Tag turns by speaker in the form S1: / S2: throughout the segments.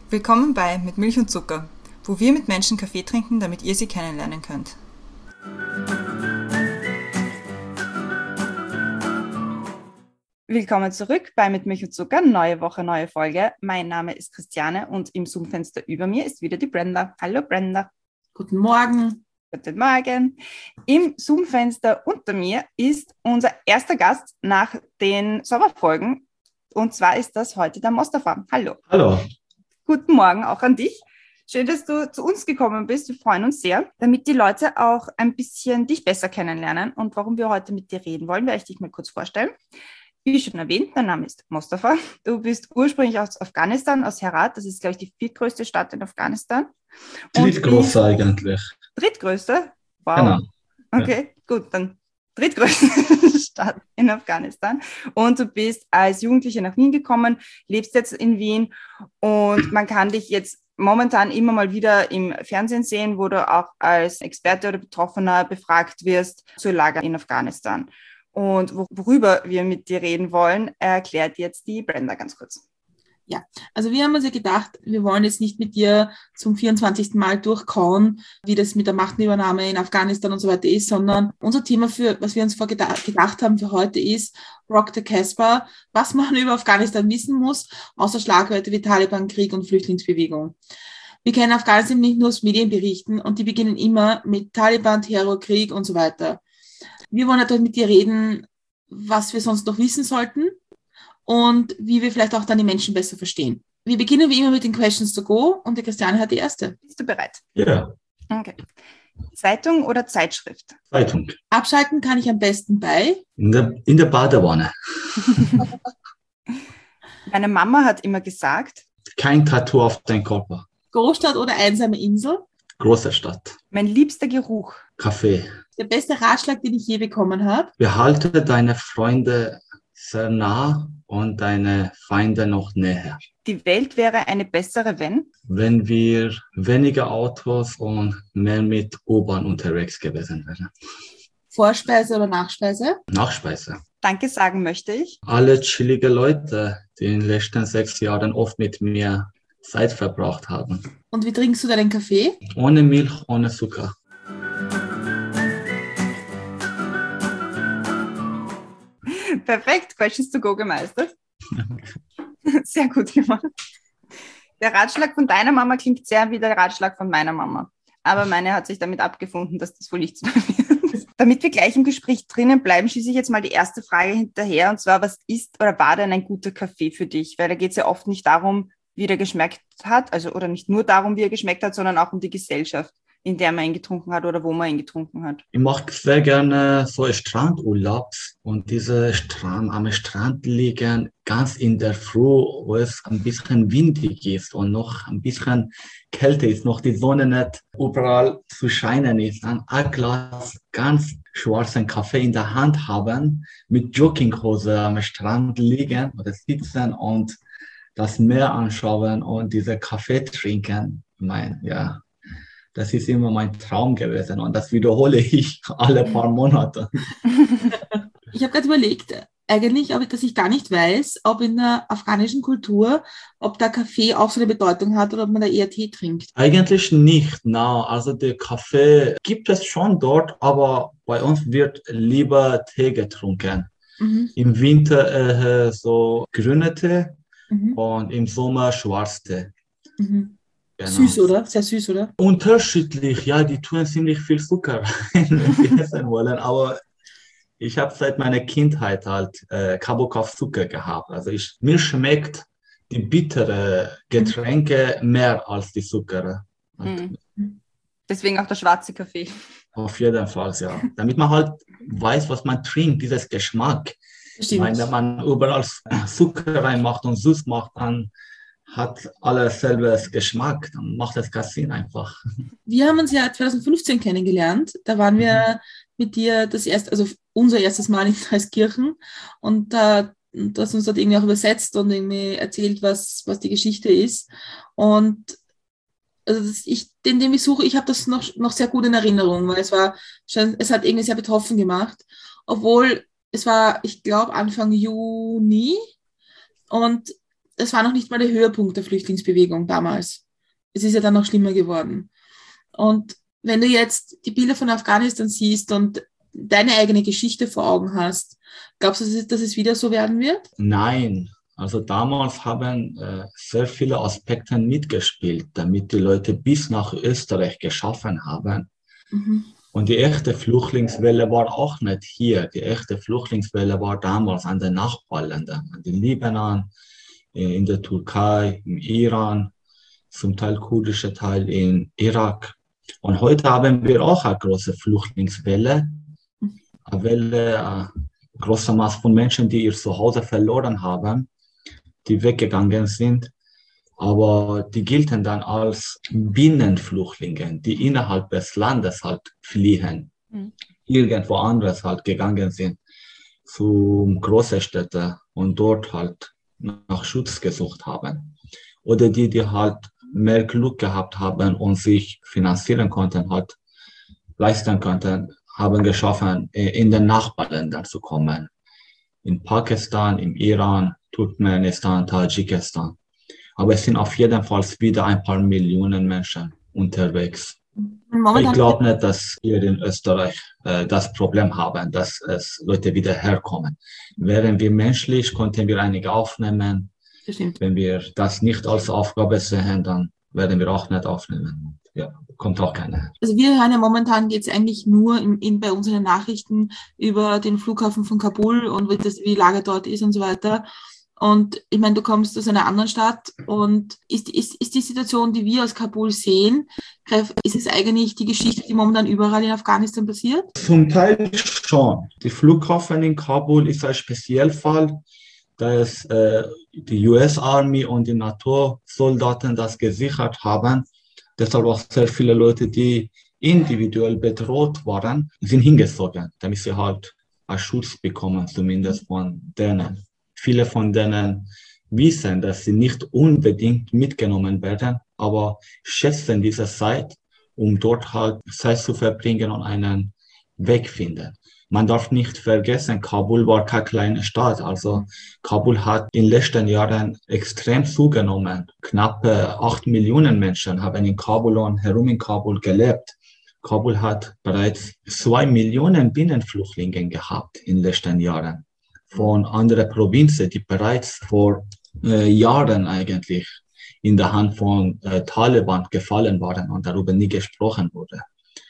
S1: Willkommen bei Mit Milch und Zucker, wo wir mit Menschen Kaffee trinken, damit ihr sie kennenlernen könnt. Willkommen zurück bei Mit Milch und Zucker, neue Woche, neue Folge. Mein Name ist Christiane und im Zoom-Fenster über mir ist wieder die Brenda. Hallo Brenda.
S2: Guten Morgen.
S1: Guten Morgen. Im Zoom-Fenster unter mir ist unser erster Gast nach den Sommerfolgen und zwar ist das heute der Mostafa. Hallo.
S3: Hallo.
S1: Guten Morgen auch an dich. Schön, dass du zu uns gekommen bist. Wir freuen uns sehr, damit die Leute auch ein bisschen dich besser kennenlernen und warum wir heute mit dir reden wollen, werde ich dich mal kurz vorstellen. Wie schon erwähnt, dein Name ist Mostafa. Du bist ursprünglich aus Afghanistan, aus Herat. Das ist, glaube ich, die viertgrößte Stadt in Afghanistan.
S3: Drittgrößte eigentlich.
S1: Drittgrößte? Wow.
S3: Genau.
S1: Okay, gut, dann drittgrößte Stadt in Afghanistan. Und du bist als Jugendliche nach Wien gekommen, lebst jetzt in Wien und man kann dich jetzt momentan immer mal wieder im Fernsehen sehen, wo du auch als Experte oder Betroffener befragt wirst zur Lage in Afghanistan. Und worüber wir mit dir reden wollen, erklärt jetzt die Brenda ganz kurz.
S2: Ja, also wir haben uns ja gedacht, wir wollen jetzt nicht mit dir zum 24. Mal durchkauen, wie das mit der Machtübernahme in Afghanistan und so weiter ist, sondern unser Thema, was wir uns gedacht haben für heute ist Rock the Casbah, was man über Afghanistan wissen muss, außer Schlagwörter wie Taliban, Krieg und Flüchtlingsbewegung. Wir kennen Afghanistan nicht nur aus Medienberichten und die beginnen immer mit Taliban, Terror, Krieg und so weiter. Wir wollen natürlich mit dir reden, was wir sonst noch wissen sollten und wie wir vielleicht auch dann die Menschen besser verstehen. Wir beginnen wie immer mit den Questions to go und die Christiane hat die erste.
S1: Bist du bereit?
S3: Ja.
S1: Okay. Zeitung oder Zeitschrift?
S3: Zeitung.
S2: Abschalten kann ich am besten bei?
S3: In der Badewanne.
S1: Meine Mama hat immer gesagt,
S3: Kein Tattoo auf deinem Körper.
S2: Großstadt oder einsame Insel?
S3: Große Stadt.
S1: mein liebster Geruch.
S3: Kaffee.
S2: Der beste Ratschlag, den ich je bekommen habe?
S3: Behalte deine Freunde sehr nah und deine Feinde noch näher.
S1: Die Welt wäre eine bessere,
S3: Wenn wir weniger Autos und mehr mit U-Bahn unterwegs gewesen wären.
S2: Vorspeise oder Nachspeise?
S3: Nachspeise.
S1: Danke sagen möchte ich.
S3: Alle chillige Leute, die in den letzten 6 Jahren oft mit mir Zeit verbracht haben.
S2: Und wie trinkst du deinen Kaffee?
S3: Ohne Milch, ohne Zucker.
S1: Perfekt, Questions to go gemeistert. Sehr gut gemacht. Der Ratschlag von deiner Mama klingt sehr wie der Ratschlag von meiner Mama. Aber meine hat sich damit abgefunden, dass das wohl nichts mehr wird. Damit wir gleich im Gespräch drinnen bleiben, schieße ich jetzt mal die erste Frage hinterher. Und zwar, was ist oder war denn ein guter Kaffee für dich? Weil da geht es ja oft nicht darum, wie der geschmeckt hat, also oder nicht nur darum, wie er geschmeckt hat, sondern auch um die Gesellschaft, in der man ihn getrunken hat oder wo man ihn getrunken hat.
S3: Ich mag sehr gerne so Strandurlaubs und am Strand liegen, ganz in der Früh, wo es ein bisschen windig ist und noch ein bisschen Kälte ist, noch die Sonne nicht überall zu scheinen ist, dann ein Glas ganz schwarzen Kaffee in der Hand haben, mit Jogginghose am Strand liegen oder sitzen und das Meer anschauen und diese Kaffee trinken. Das ist immer mein Traum gewesen und das wiederhole ich alle paar Monate.
S2: Ich habe gerade überlegt, eigentlich, dass ich gar nicht weiß, ob in der afghanischen Kultur, ob da Kaffee auch so eine Bedeutung hat oder ob man da eher Tee trinkt.
S3: Eigentlich nicht, na, also der Kaffee gibt es schon dort, aber bei uns wird lieber Tee getrunken.
S2: Mhm.
S3: Im Winter so grüne Tee
S2: Mhm.
S3: und im Sommer Schwarztee.
S2: Mhm.
S3: Genau.
S2: Süß, oder? Sehr süß, oder?
S3: Unterschiedlich, ja, die tun ziemlich viel Zucker rein, wenn die essen wollen, aber ich habe seit meiner Kindheit halt Kabock auf Zucker gehabt. Also mir schmeckt die bittere Getränke mehr als die Zucker.
S1: Mhm. Deswegen auch der schwarze Kaffee.
S3: Auf jeden Fall, ja. Damit man halt weiß, was man trinkt, dieses Geschmack. Ich meine, wenn man überall Zucker reinmacht und süß macht, dann hat alles selbes Geschmack, dann macht das keinen Sinn einfach.
S2: Wir haben uns ja 2015 kennengelernt. Da waren wir mit dir unser erstes Mal in Dreiskirchen und du hast uns dort irgendwie auch übersetzt und irgendwie erzählt, was die Geschichte ist. Und also den Besuch, ich habe das noch sehr gut in Erinnerung, weil es hat irgendwie sehr betroffen gemacht, obwohl es war, ich glaube, Anfang Juni und das war noch nicht mal der Höhepunkt der Flüchtlingsbewegung damals. Es ist ja dann noch schlimmer geworden. Und wenn du jetzt die Bilder von Afghanistan siehst und deine eigene Geschichte vor Augen hast, glaubst du, dass es wieder so werden wird?
S3: Nein, also damals haben sehr viele Aspekte mitgespielt, damit die Leute bis nach Österreich geschaffen haben.
S2: Mhm.
S3: Und die echte Flüchtlingswelle war auch nicht hier. Die echte Flüchtlingswelle war damals an den Nachbarländern, an den Libanon, in der Türkei, im Iran, zum Teil kurdische Teil in Irak. Und heute haben wir auch eine große Flüchtlingswelle, eine Welle, große Masse von Menschen, die ihr Zuhause verloren haben, die weggegangen sind. Aber die gelten dann als Binnenflüchtlinge, die innerhalb des Landes halt fliehen, irgendwo anderes halt gegangen sind, zu großen Städten und dort halt nach Schutz gesucht haben. Oder die halt mehr Glück gehabt haben und sich finanzieren konnten, halt leisten konnten, haben geschaffen, in den Nachbarländern zu kommen. In Pakistan, im Iran, Turkmenistan, Tadschikistan. Aber es sind auf jeden Fall wieder ein paar Millionen Menschen unterwegs. Ich glaube nicht, dass wir in Österreich das Problem haben, dass es Leute wieder herkommen. Wären wir menschlich, konnten wir einige aufnehmen. Wenn wir das nicht als Aufgabe sehen, dann werden wir auch nicht aufnehmen. Ja, kommt auch keiner.
S2: Also wir hören ja momentan geht es eigentlich nur bei uns in den Nachrichten über den Flughafen von Kabul und wie die Lage dort ist und so weiter. Und ich meine, du kommst aus einer anderen Stadt und ist die Situation, die wir aus Kabul sehen, ist es eigentlich die Geschichte, die momentan überall in Afghanistan passiert?
S3: Zum Teil schon. Der Flughafen in Kabul ist ein Spezialfall, da es die US-Army und die NATO-Soldaten das gesichert haben. Deshalb auch sehr viele Leute, die individuell bedroht waren, sind hingezogen, damit sie halt einen Schutz bekommen, zumindest von denen. Viele von denen wissen, dass sie nicht unbedingt mitgenommen werden, aber schätzen diese Zeit, um dort halt Zeit zu verbringen und einen Weg finden. Man darf nicht vergessen, Kabul war keine kleine Stadt. Also Kabul hat in den letzten Jahren extrem zugenommen. Knappe 8 Millionen Menschen haben in Kabul und herum in Kabul gelebt. Kabul hat bereits 2 Millionen Binnenflüchtlinge gehabt in den letzten Jahren von anderen Provinzen, die bereits vor Jahren eigentlich in der Hand von Taliban gefallen waren und darüber nie gesprochen wurde.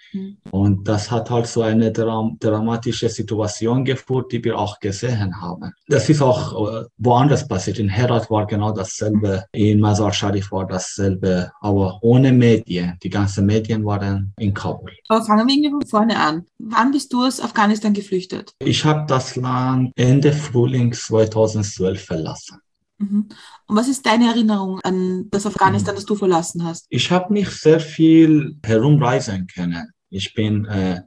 S3: Und das hat halt so eine dramatische Situation geführt, die wir auch gesehen haben. Das ist auch woanders passiert. In Herat war genau dasselbe, in Mazar Sharif war dasselbe, aber ohne Medien. Die ganzen Medien waren in Kabul.
S2: Aber fangen wir irgendwie von vorne an. Wann bist du aus Afghanistan geflüchtet?
S3: Ich habe das Land Ende Frühling 2012 verlassen.
S2: Und was ist deine Erinnerung an das Afghanistan, das du verlassen hast?
S3: Ich habe nicht sehr viel herumreisen können. Ich bin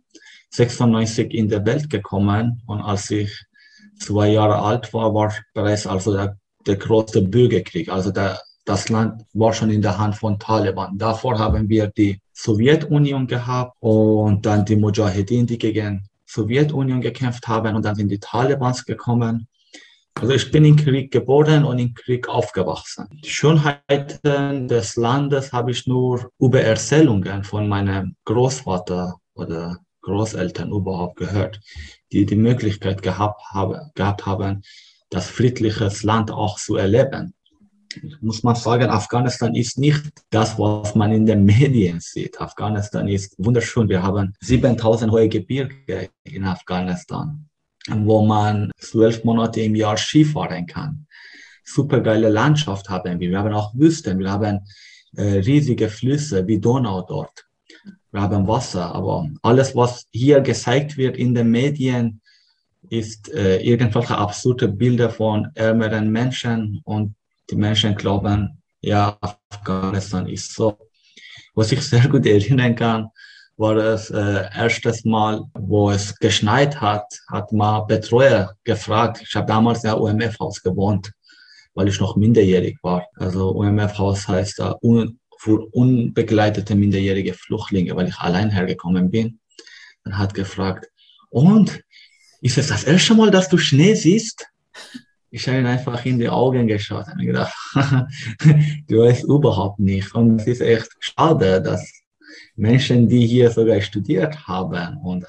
S3: 96 in die Welt gekommen und als ich 2 Jahre alt war, war bereits also der große Bürgerkrieg. Also das Land war schon in der Hand von Taliban. Davor haben wir die Sowjetunion gehabt und dann die Mujahedin, die gegen Sowjetunion gekämpft haben und dann sind die Talibans gekommen. Also ich bin im Krieg geboren und im Krieg aufgewachsen. Die Schönheiten des Landes habe ich nur über Erzählungen von meinem Großvater oder Großeltern überhaupt gehört, die die Möglichkeit gehabt haben, das friedliche Land auch zu erleben. Muss man sagen, Afghanistan ist nicht das, was man in den Medien sieht. Afghanistan ist wunderschön. Wir haben 7000 hohe Gebirge in Afghanistan, wo man 12 Monate im Jahr Skifahren kann. Supergeile Landschaft haben wir. Wir haben auch Wüsten. Wir haben riesige Flüsse wie Donau dort. Wir haben Wasser. Aber alles, was hier gezeigt wird in den Medien, ist irgendwelche absurde Bilder von ärmeren Menschen. Und die Menschen glauben, ja, Afghanistan ist so. Was ich sehr gut erinnern kann, war das erstes Mal, wo es geschneit hat, hat mal Betreuer gefragt. Ich habe damals ja UMF-Haus gewohnt, weil ich noch minderjährig war. Also UMF-Haus heißt da für unbegleitete minderjährige Flüchtlinge, weil ich allein hergekommen bin. Dann hat gefragt, und ist es das erste Mal, dass du Schnee siehst? Ich habe ihn einfach in die Augen geschaut und gedacht, du weißt überhaupt nicht. Und es ist echt schade, dass Menschen, die hier sogar studiert haben und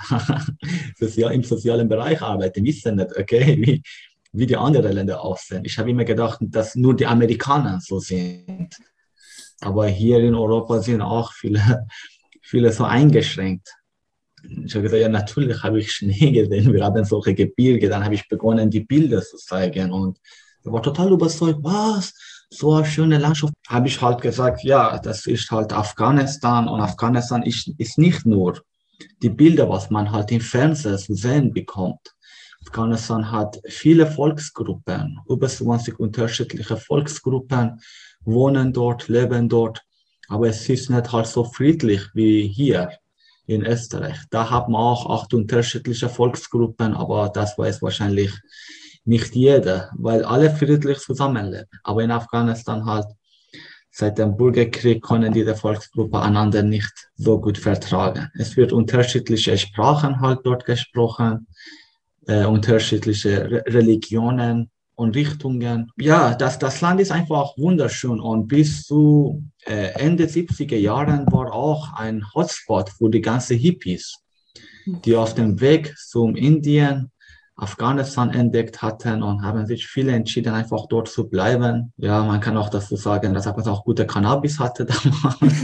S3: im sozialen Bereich arbeiten, wissen nicht, okay, wie die anderen Länder aussehen. Ich habe immer gedacht, dass nur die Amerikaner so sind. Aber hier in Europa sind auch viele so eingeschränkt. Ich habe gesagt, ja, natürlich habe ich Schnee gesehen, wir haben solche Gebirge, dann habe ich begonnen, die Bilder zu zeigen und er war total überzeugt, was, so eine schöne Landschaft. Habe ich halt gesagt, ja, das ist halt Afghanistan und Afghanistan ist nicht nur die Bilder, was man halt im Fernsehen zu sehen bekommt. Afghanistan hat viele Volksgruppen, über 20 unterschiedliche Volksgruppen wohnen dort, leben dort, aber es ist nicht halt so friedlich wie hier in Österreich. Da haben wir auch 8 unterschiedliche Volksgruppen, aber das weiß wahrscheinlich nicht jeder, weil alle friedlich zusammenleben. Aber in Afghanistan halt seit dem Bürgerkrieg können diese Volksgruppen einander nicht so gut vertragen. Es wird unterschiedliche Sprachen halt dort gesprochen, unterschiedliche Religionen und Richtungen. Ja, das Land ist einfach wunderschön und bis zu Ende 70er Jahren war auch ein Hotspot für die ganzen Hippies, die auf dem Weg zum Indien, Afghanistan entdeckt hatten und haben sich viele entschieden, einfach dort zu bleiben. Ja, man kann auch dazu sagen, dass Afghanistan auch gute Cannabis hatte damals,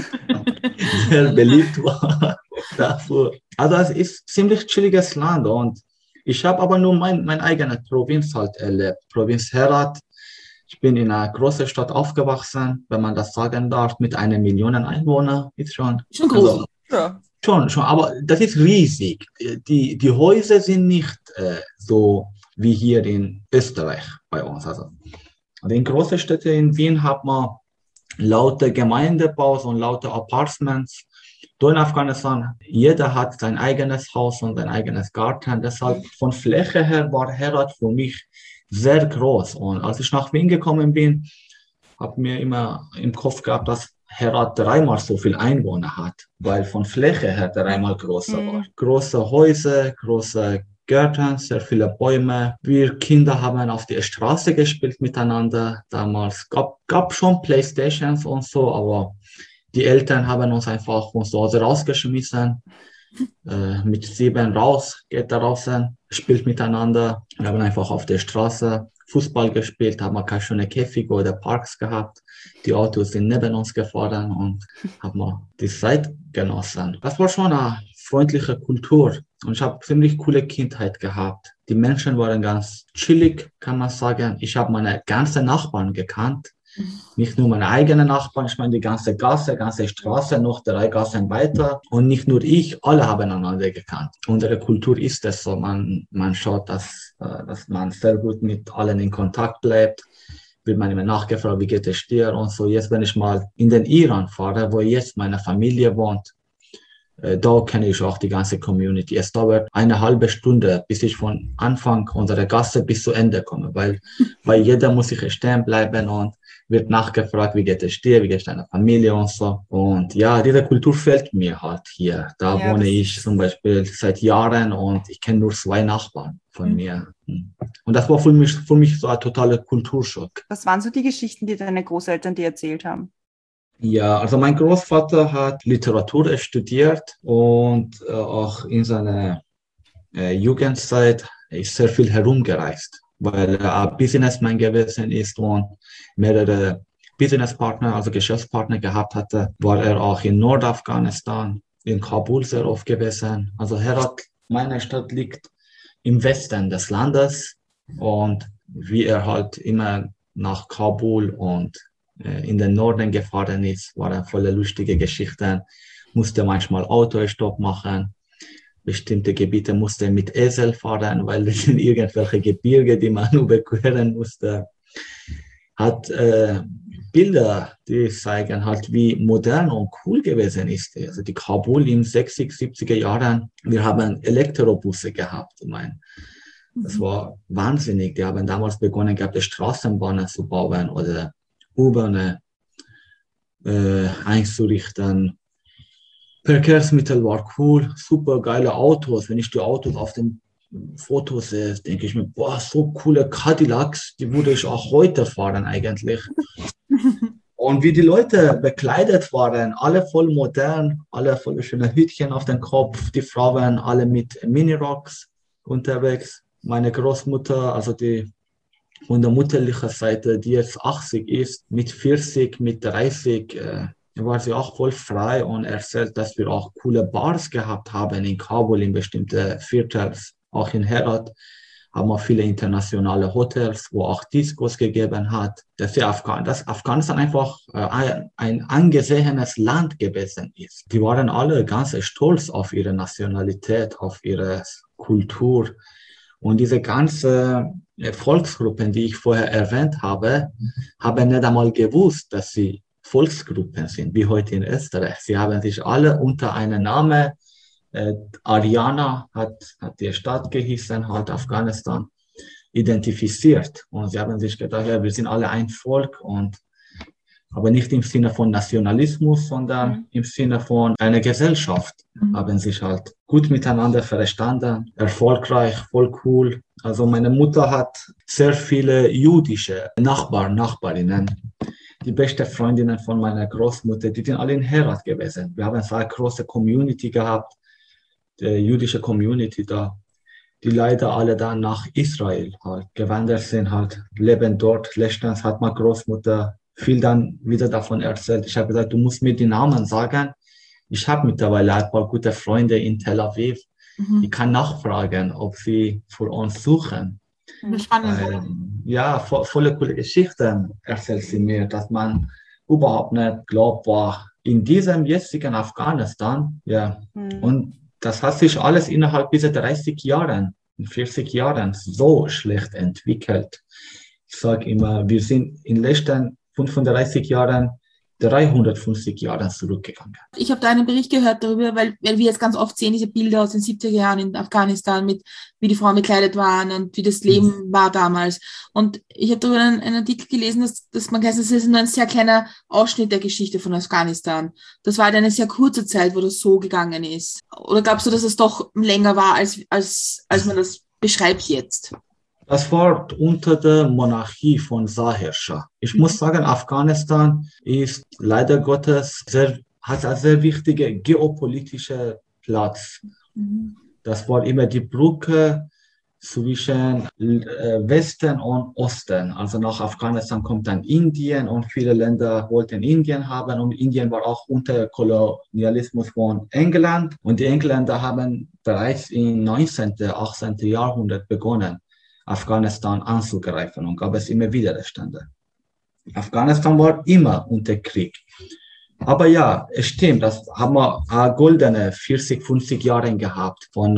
S3: sehr beliebt war dafür. Also es ist ein ziemlich chilliges Land und ich habe aber nur meine eigene Provinz halt erlebt. Provinz Herat. Ich bin in einer großen Stadt aufgewachsen, wenn man das sagen darf, mit 1 Million Einwohnern. Ist schon
S2: groß.
S3: Also,
S1: Ja.
S3: schon, aber das ist riesig. Die Häuser sind nicht so wie hier in Österreich bei uns. Also in großen Städten in Wien hat man laute Gemeindebaus und laute Apartments. In Afghanistan, jeder hat sein eigenes Haus und sein eigenes Garten. Deshalb von Fläche her war Herat für mich sehr groß. Und als ich nach Wien gekommen bin, habe mir immer im Kopf gehabt, dass Herat 3-mal so viel Einwohner hat, weil von Fläche her 3-mal größer war. Große Häuser, große Gärten, sehr viele Bäume. Wir Kinder haben auf der Straße gespielt miteinander. Damals gab schon Playstations und so, aber die Eltern haben uns einfach von zu Hause rausgeschmissen. Mit 7 raus, geht da draußen, spielt miteinander. Wir haben einfach auf der Straße Fußball gespielt, haben wir keine schöne Käfige oder Parks gehabt. Die Autos sind neben uns gefahren und haben wir die Zeit genossen. Das war schon eine freundliche Kultur und ich habe ziemlich coole Kindheit gehabt. Die Menschen waren ganz chillig, kann man sagen. Ich habe meine ganzen Nachbarn gekannt. Nicht nur meine eigenen Nachbarn, ich meine die ganze Gasse, ganze Straße, noch 3 Gassen weiter. Und nicht nur ich, alle haben einander gekannt. Unsere Kultur ist es so, man schaut, dass man sehr gut mit allen in Kontakt bleibt. Wird man immer nachgefragt, wie geht es dir und so. Jetzt, wenn ich mal in den Iran fahre, wo jetzt meine Familie wohnt, da kenne ich auch die ganze Community. Es dauert eine halbe Stunde, bis ich von Anfang unserer Gasse bis zu Ende komme, weil bei jeder muss ich stehen bleiben und wird nachgefragt, wie geht es dir, wie geht es deiner Familie und so. Und ja, diese Kultur fehlt mir halt hier. Da wohne ich zum Beispiel seit Jahren und ich kenne nur 2 Nachbarn von mir. Und das war für mich so ein totaler Kulturschock.
S1: Was waren so die Geschichten, die deine Großeltern dir erzählt haben?
S3: Ja, also mein Großvater hat Literatur studiert und auch in seiner Jugendzeit ist sehr viel herumgereist, weil er ein Businessman gewesen ist und mehrere Businesspartner, also Geschäftspartner gehabt hatte, war er auch in Nordafghanistan, in Kabul sehr oft gewesen. Also Herat, meine Stadt, liegt im Westen des Landes und wie er halt immer nach Kabul und in den Norden gefahren ist, waren voller lustige Geschichten, musste manchmal Autostopp machen, bestimmte Gebiete musste mit Esel fahren, weil es sind irgendwelche Gebirge, die man überqueren musste. Hat Bilder, die zeigen halt, wie modern und cool gewesen ist. Also die Kabul in 60er, 70er Jahren, wir haben Elektrobusse gehabt. Ich meine, das war wahnsinnig. Die haben damals begonnen gehabt, Straßenbahnen zu bauen oder U-Bahnen einzurichten. Verkehrsmittel war cool, super geile Autos. Wenn ich die Autos auf den Fotos sehe, denke ich mir, boah, so coole Cadillacs, die würde ich auch heute fahren eigentlich. Und wie die Leute bekleidet waren, alle voll modern, alle voll schöne Hütchen auf den Kopf, die Frauen alle mit Minirocks unterwegs. Meine Großmutter, also die von der mütterlichen Seite, die jetzt 80 ist, mit 40, mit 30, war sie auch voll frei und erzählt, dass wir auch coole Bars gehabt haben in Kabul, in bestimmten Viertels, auch in Herat. Haben wir viele internationale Hotels, wo auch Discos gegeben hat. Dass Afghanistan einfach ein angesehenes Land gewesen ist. Die waren alle ganz stolz auf ihre Nationalität, auf ihre Kultur. Und diese ganzen Volksgruppen, die ich vorher erwähnt habe, haben nicht einmal gewusst, dass sie Volksgruppen sind, wie heute in Österreich. Sie haben sich alle unter einem Namen, Ariana hat die Stadt gehießen, halt Afghanistan, identifiziert. Und sie haben sich gedacht, ja, wir sind alle ein Volk, aber nicht im Sinne von Nationalismus, sondern im Sinne von einer Gesellschaft. Haben sich halt gut miteinander verstanden, erfolgreich, voll cool. Also meine Mutter hat sehr viele jüdische Nachbarinnen. Die besten Freundinnen von meiner Großmutter, die sind alle in Herat gewesen. Wir haben eine sehr große Community gehabt, die jüdische Community da, die leider alle dann nach Israel halt gewandert sind, halt leben dort. Letztens hat meine Großmutter viel dann wieder davon erzählt. Ich habe gesagt, du musst mir die Namen sagen. Ich habe mittlerweile ein paar gute Freunde in Tel Aviv. Ich kann nachfragen, ob sie für uns suchen.
S2: Spannend.
S3: Ja, volle coole Geschichten erzählt sie mir, dass man überhaupt nicht glaubt, war in diesem jetzigen Afghanistan, ja. Und das hat sich alles innerhalb dieser 30 Jahren, 40 Jahren so schlecht entwickelt. Ich sage immer, wir sind in den letzten 35 Jahren 350 Jahre zurückgegangen.
S2: Ich habe da einen Bericht gehört darüber, weil wir jetzt ganz oft sehen, diese Bilder aus den 70er Jahren in Afghanistan, mit wie die Frauen bekleidet waren und wie das Leben war damals. Und ich habe darüber einen Artikel gelesen, dass man das ist nur ein sehr kleiner Ausschnitt der Geschichte von Afghanistan. Das war halt eine sehr kurze Zeit, wo das so gegangen ist. Oder glaubst du, dass es doch länger war, als man das beschreibt jetzt?
S3: Das war unter der Monarchie von Shah. Ich muss sagen, Afghanistan ist leider Gottes hat einen sehr wichtigen geopolitischen Platz. Das war immer die Brücke zwischen Westen und Osten. Also nach Afghanistan kommt dann Indien und viele Länder wollten Indien haben und Indien war auch unter Kolonialismus von England. Und die Engländer haben bereits im 19., 18. Jahrhundert begonnen, Afghanistan anzugreifen und gab es immer Widerstände. Afghanistan war immer unter Krieg. Aber ja, es stimmt, das haben wir goldene 40, 50 Jahre gehabt, von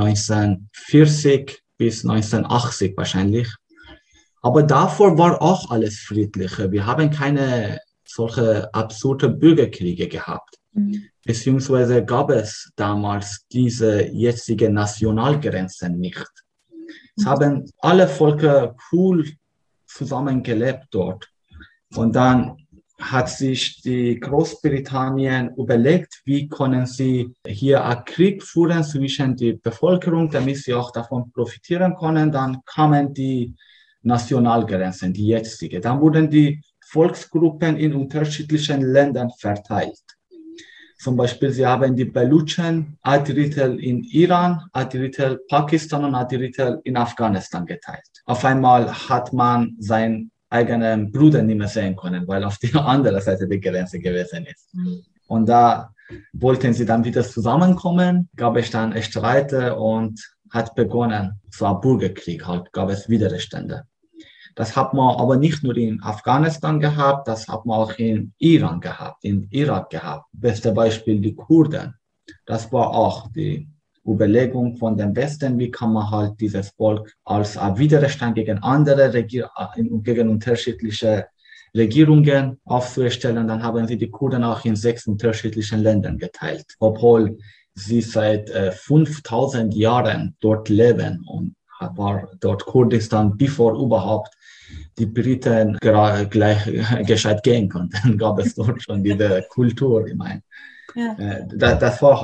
S3: 1940 bis 1980 wahrscheinlich. Aber davor war auch alles friedlicher. Wir haben keine solche absurde Bürgerkriege gehabt. Beziehungsweise gab es damals diese jetzigen Nationalgrenzen nicht. Es haben alle Völker cool zusammengelebt dort. Und dann hat sich die Großbritannien überlegt, wie können sie hier einen Krieg führen zwischen der Bevölkerung, damit sie auch davon profitieren können. Dann kamen die Nationalgrenzen, die jetzige. Dann wurden die Volksgruppen in unterschiedlichen Ländern verteilt. Zum Beispiel, sie haben die Baluchen, ein Drittel in Iran, ein Drittel Pakistan und ein Drittel in Afghanistan geteilt. Auf einmal hat man seinen eigenen Bruder nicht mehr sehen können, weil auf der anderen Seite der Grenze gewesen ist. Und da wollten sie dann wieder zusammenkommen, gab es dann Streit und hat begonnen, so ein Bürgerkrieg halt, gab es Widerstände. Das hat man aber nicht nur in Afghanistan gehabt, das hat man auch in Iran gehabt, in Irak gehabt. Bestes Beispiel die Kurden. Das war auch die Überlegung von dem Westen, wie kann man halt dieses Volk als ein Widerstand gegen andere gegen unterschiedliche Regierungen aufzustellen. Dann haben sie die Kurden auch in 6 unterschiedlichen Ländern geteilt, obwohl sie seit 5000 Jahren dort leben und war dort Kurdistan, bevor überhaupt die Briten gleich gescheit gehen konnten, gab es dort schon diese Kultur, ich meine. Ja. Das war halt.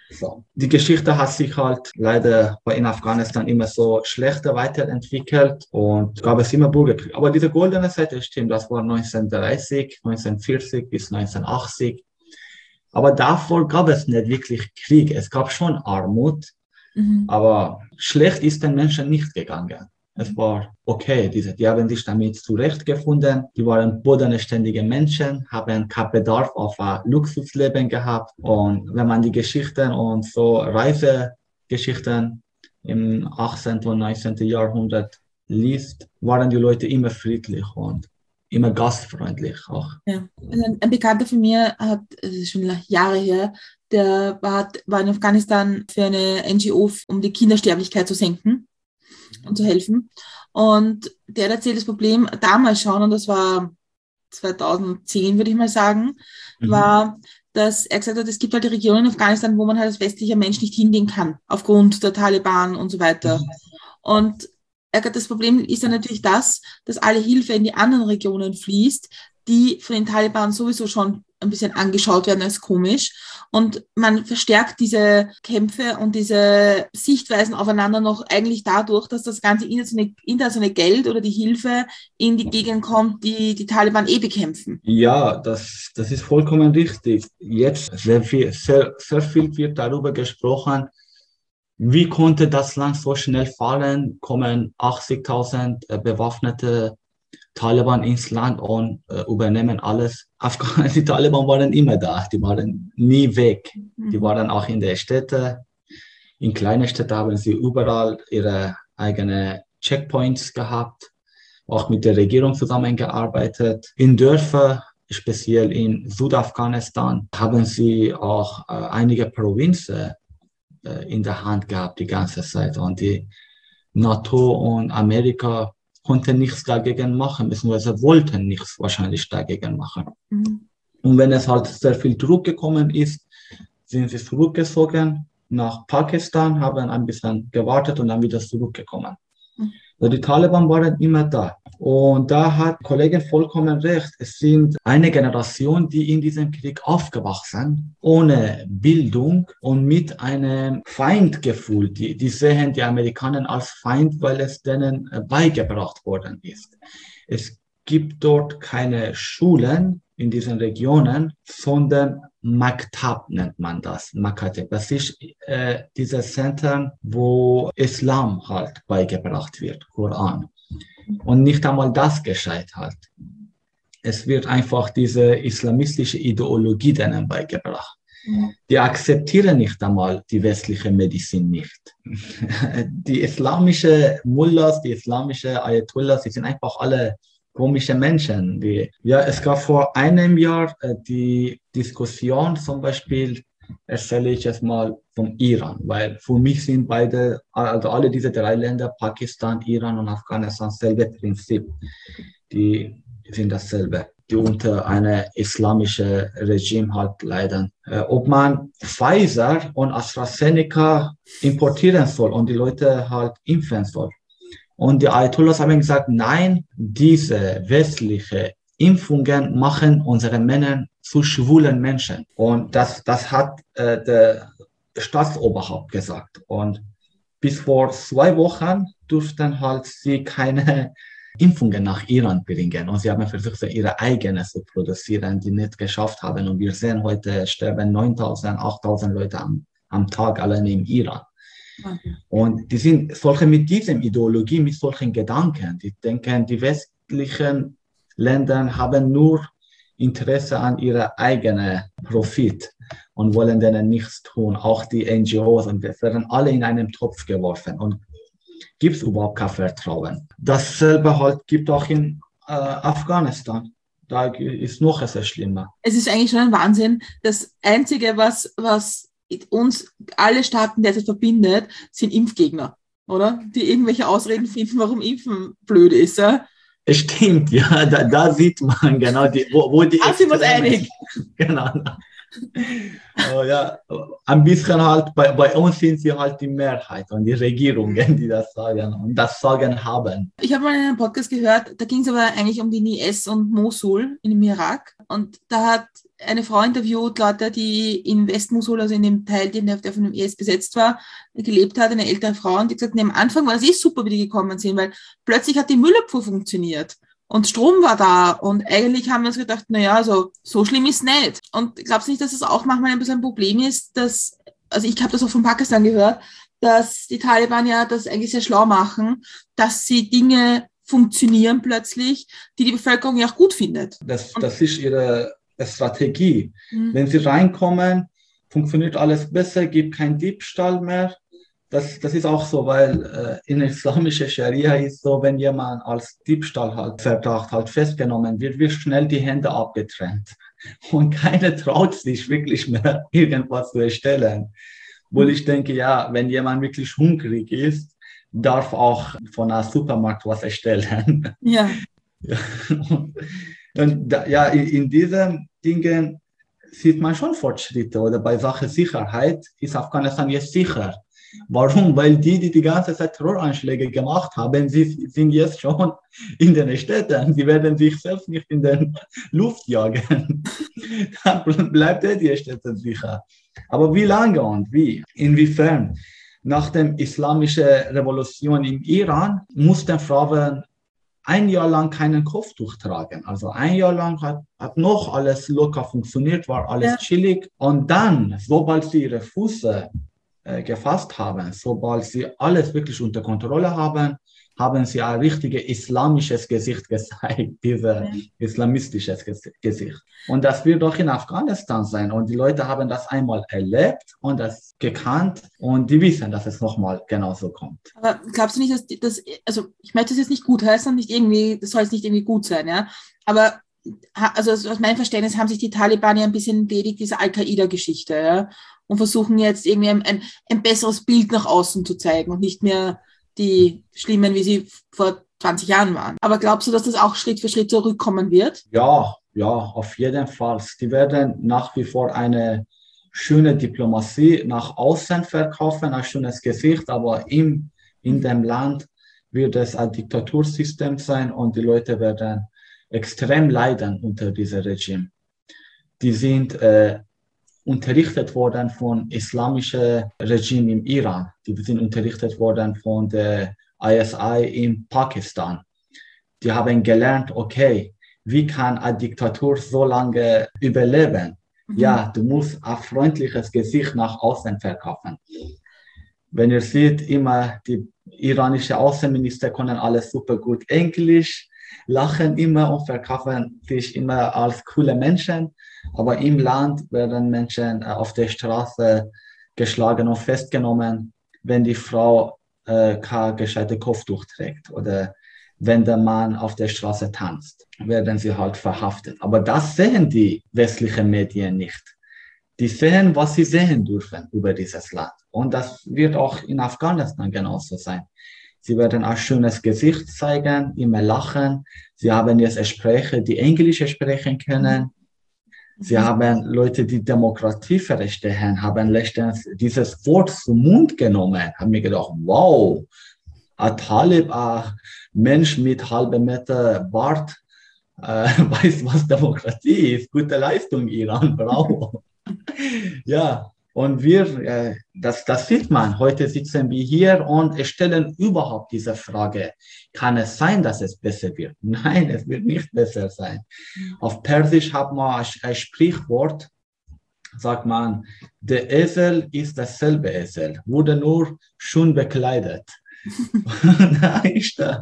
S3: So. Die Geschichte hat sich halt leider in Afghanistan immer so schlechter weiterentwickelt und gab es immer Bürgerkrieg. Aber diese goldene Zeit, stimmt, das war 1930, 1940 bis 1980. Aber davor gab es nicht wirklich Krieg. Es gab schon Armut, aber schlecht ist den Menschen nicht gegangen. Es war okay, die haben sich damit zurechtgefunden. Die waren bodenständige Menschen, haben keinen Bedarf auf ein Luxusleben gehabt. Und wenn man die Geschichten und so Reisegeschichten im 18. und 19. Jahrhundert liest, waren die Leute immer friedlich und immer gastfreundlich auch.
S2: Ja. Ein Bekannter von mir hat, das ist schon Jahre her, der war in Afghanistan für eine NGO, um die Kindersterblichkeit zu senken und zu helfen. Und der hat erzählt, das Problem damals schon, und das war 2010, würde ich mal sagen, war, dass er gesagt hat, es gibt halt die Regionen in Afghanistan, wo man halt als westlicher Mensch nicht hingehen kann, aufgrund der Taliban und so weiter. Und er hat, das Problem ist dann natürlich das, dass alle Hilfe in die anderen Regionen fließt, die von den Taliban sowieso schon ein bisschen angeschaut werden als komisch. Und man verstärkt diese Kämpfe und diese Sichtweisen aufeinander noch eigentlich dadurch, dass das ganze internationale Geld oder die Hilfe in die Gegend kommt, die die Taliban bekämpfen.
S3: Ja, das ist vollkommen richtig. Jetzt sehr viel wird darüber gesprochen, wie konnte das Land so schnell fallen, kommen 80.000 bewaffnete Taliban ins Land und übernehmen alles. Die Taliban waren immer da, die waren nie weg. Die waren auch in den Städten. In kleinen Städten haben sie überall ihre eigenen Checkpoints gehabt, auch mit der Regierung zusammengearbeitet. In Dörfern, speziell in Südafghanistan, haben sie auch einige Provinzen in der Hand gehabt die ganze Zeit. Und die NATO und Amerika konnten nichts dagegen machen, beziehungsweise wollten nichts wahrscheinlich dagegen machen. Und wenn es halt sehr viel Druck gekommen ist, sind sie zurückgezogen nach Pakistan, haben ein bisschen gewartet und dann wieder zurückgekommen. Also die Taliban waren immer da. Und da hat Kollegin vollkommen recht. Es sind eine Generation, die in diesem Krieg aufgewachsen, ohne Bildung und mit einem Feindgefühl. Die sehen die Amerikaner als Feind, weil es denen beigebracht worden ist. Es gibt dort keine Schulen in diesen Regionen, sondern Maktab nennt man das. Maktab. Das ist diese Zentren, wo Islam halt beigebracht wird, Koran. Und nicht einmal das gescheit halt. Es wird einfach diese islamistische Ideologie denen beigebracht. Die akzeptieren nicht einmal die westliche Medizin nicht. Die islamische Mullahs, die islamische Ayatollahs, die sind einfach alle komische Menschen. Es gab vor einem Jahr die Diskussion zum Beispiel, erzähle ich jetzt mal vom Iran, weil für mich sind also alle diese drei Länder, Pakistan, Iran und Afghanistan, dasselbe Prinzip. Die sind dasselbe, die unter einem islamischen Regime halt leiden. Ob man Pfizer und AstraZeneca importieren soll und die Leute halt impfen soll. Und die Ayatollahs haben gesagt, nein, diese westliche Impfungen machen unsere Männer zu schwulen Menschen. Und das hat der Staatsoberhaupt gesagt. Und bis vor 2 Wochen durften halt sie keine Impfungen nach Iran bringen. Und sie haben versucht, ihre eigene zu produzieren, die nicht geschafft haben. Und wir sehen heute sterben 9.000, 8.000 Leute am Tag allein im Iran. Und die sind solche mit dieser Ideologie, mit solchen Gedanken. Die denken, die westlichen Länder haben nur Interesse an ihrer eigenen Profit und wollen denen nichts tun. Auch die NGOs, und wir werden alle in einen Topf geworfen und gibt es überhaupt kein Vertrauen. Dasselbe halt gibt auch in Afghanistan. Da ist noch sehr schlimmer.
S2: Es ist eigentlich schon ein Wahnsinn. Das Einzige, was uns alle Staaten derzeit verbindet, sind Impfgegner, oder? Die irgendwelche Ausreden finden, warum Impfen blöd ist. Ja?
S3: Stimmt, ja, da sieht man genau, wo die...
S2: Da sind wir uns einig.
S3: Genau. Ja, ein bisschen halt, bei uns sind sie halt die Mehrheit und die Regierungen, die das sagen und das Sagen haben.
S2: Ich habe mal in einem Podcast gehört, da ging es aber eigentlich um den IS und Mosul in dem Irak. Und da hat eine Frau interviewt, Leute, die in Westmosul, also in dem Teil, der von dem IS besetzt war, gelebt hat, eine ältere Frau. Und die hat gesagt, nee, am Anfang war das super, wie die gekommen sind, weil plötzlich hat die Müllabfuhr funktioniert. Und Strom war da und eigentlich haben wir uns gedacht, naja, also so schlimm ist nicht. Und glaubst du nicht, dass es auch manchmal ein bisschen ein Problem ist, dass, also ich habe das auch von Pakistan gehört, dass die Taliban ja das eigentlich sehr schlau machen, dass sie Dinge funktionieren plötzlich, die Bevölkerung ja auch gut findet.
S3: Das ist ihre Strategie. Wenn sie reinkommen, funktioniert alles besser, gibt kein Diebstahl mehr. Das ist auch so, weil in islamischer Scharia ist so, wenn jemand als Diebstahl halt Verdacht halt festgenommen wird schnell die Hände abgetrennt. Und keiner traut sich wirklich mehr, irgendwas zu erstellen. Obwohl ich denke, ja, wenn jemand wirklich hungrig ist, darf auch von einem Supermarkt was erstellen.
S2: Ja.
S3: Und ja, in diesen Dingen sieht man schon Fortschritte. Oder bei Sache Sicherheit ist Afghanistan jetzt sicher. Warum? Weil die ganze Zeit Terroranschläge gemacht haben, sie sind jetzt schon in den Städten. Sie werden sich selbst nicht in der Luft jagen. Dann bleibt die Städte sicher. Aber wie lange und wie? Inwiefern? Nach der islamischen Revolution im Iran mussten Frauen ein Jahr lang keinen Kopftuch tragen. Also ein Jahr lang hat noch alles locker funktioniert, war alles chillig. Und dann, sobald sie ihre Füße gefasst haben, sobald sie alles wirklich unter Kontrolle haben, haben sie ein richtiges islamisches Gesicht gezeigt, dieses islamistisches Gesicht. Und das wird doch in Afghanistan sein. Und die Leute haben das einmal erlebt und das gekannt und die wissen, dass es nochmal genauso kommt.
S2: Aber glaubst du nicht, dass also ich möchte das jetzt nicht gut heißen und nicht irgendwie, das soll jetzt nicht irgendwie gut sein, ja? Aber also aus meinem Verständnis haben sich die Taliban ja ein bisschen entledigt dieser Al-Qaida-Geschichte, ja? Und versuchen jetzt irgendwie ein besseres Bild nach außen zu zeigen und nicht mehr die schlimmen, wie sie vor 20 Jahren waren. Aber glaubst du, dass das auch Schritt für Schritt zurückkommen wird?
S3: Ja, auf jeden Fall. Die werden nach wie vor eine schöne Diplomatie nach außen verkaufen, ein schönes Gesicht, aber in dem Land wird es ein Diktatursystem sein und die Leute werden extrem leiden unter diesem Regime. Die sind unterrichtet worden von islamischen Regime im Iran. Die sind unterrichtet worden von der ISI in Pakistan. Die haben gelernt, okay, wie kann eine Diktatur so lange überleben? Ja, du musst ein freundliches Gesicht nach außen verkaufen. Wenn ihr seht, immer die iranischen Außenminister können alles super gut Englisch, lachen immer und verkaufen sich immer als coole Menschen. Aber im Land werden Menschen auf der Straße geschlagen und festgenommen, wenn die Frau kein gescheites Kopftuch trägt oder wenn der Mann auf der Straße tanzt, werden sie halt verhaftet. Aber das sehen die westlichen Medien nicht. Die sehen, was sie sehen dürfen über dieses Land. Und das wird auch in Afghanistan genauso sein. Sie werden ein schönes Gesicht zeigen, immer lachen. Sie haben jetzt Sprecher, die Englisch sprechen können. Sie haben Leute, die Demokratie verstehen, haben letztens dieses Wort zum Mund genommen. Haben mir gedacht, wow, ein Talib, ein Mensch mit halbem Meter Bart, weiß, was Demokratie ist. Gute Leistung, Iran, bravo. Ja, und wir, das sieht man. Heute sitzen wir hier und stellen überhaupt diese Frage. Kann es sein, dass es besser wird? Nein, es wird nicht besser sein. Auf Persisch hat man ein Sprichwort, sagt man, der Esel ist dasselbe Esel, wurde nur schön bekleidet. Nein,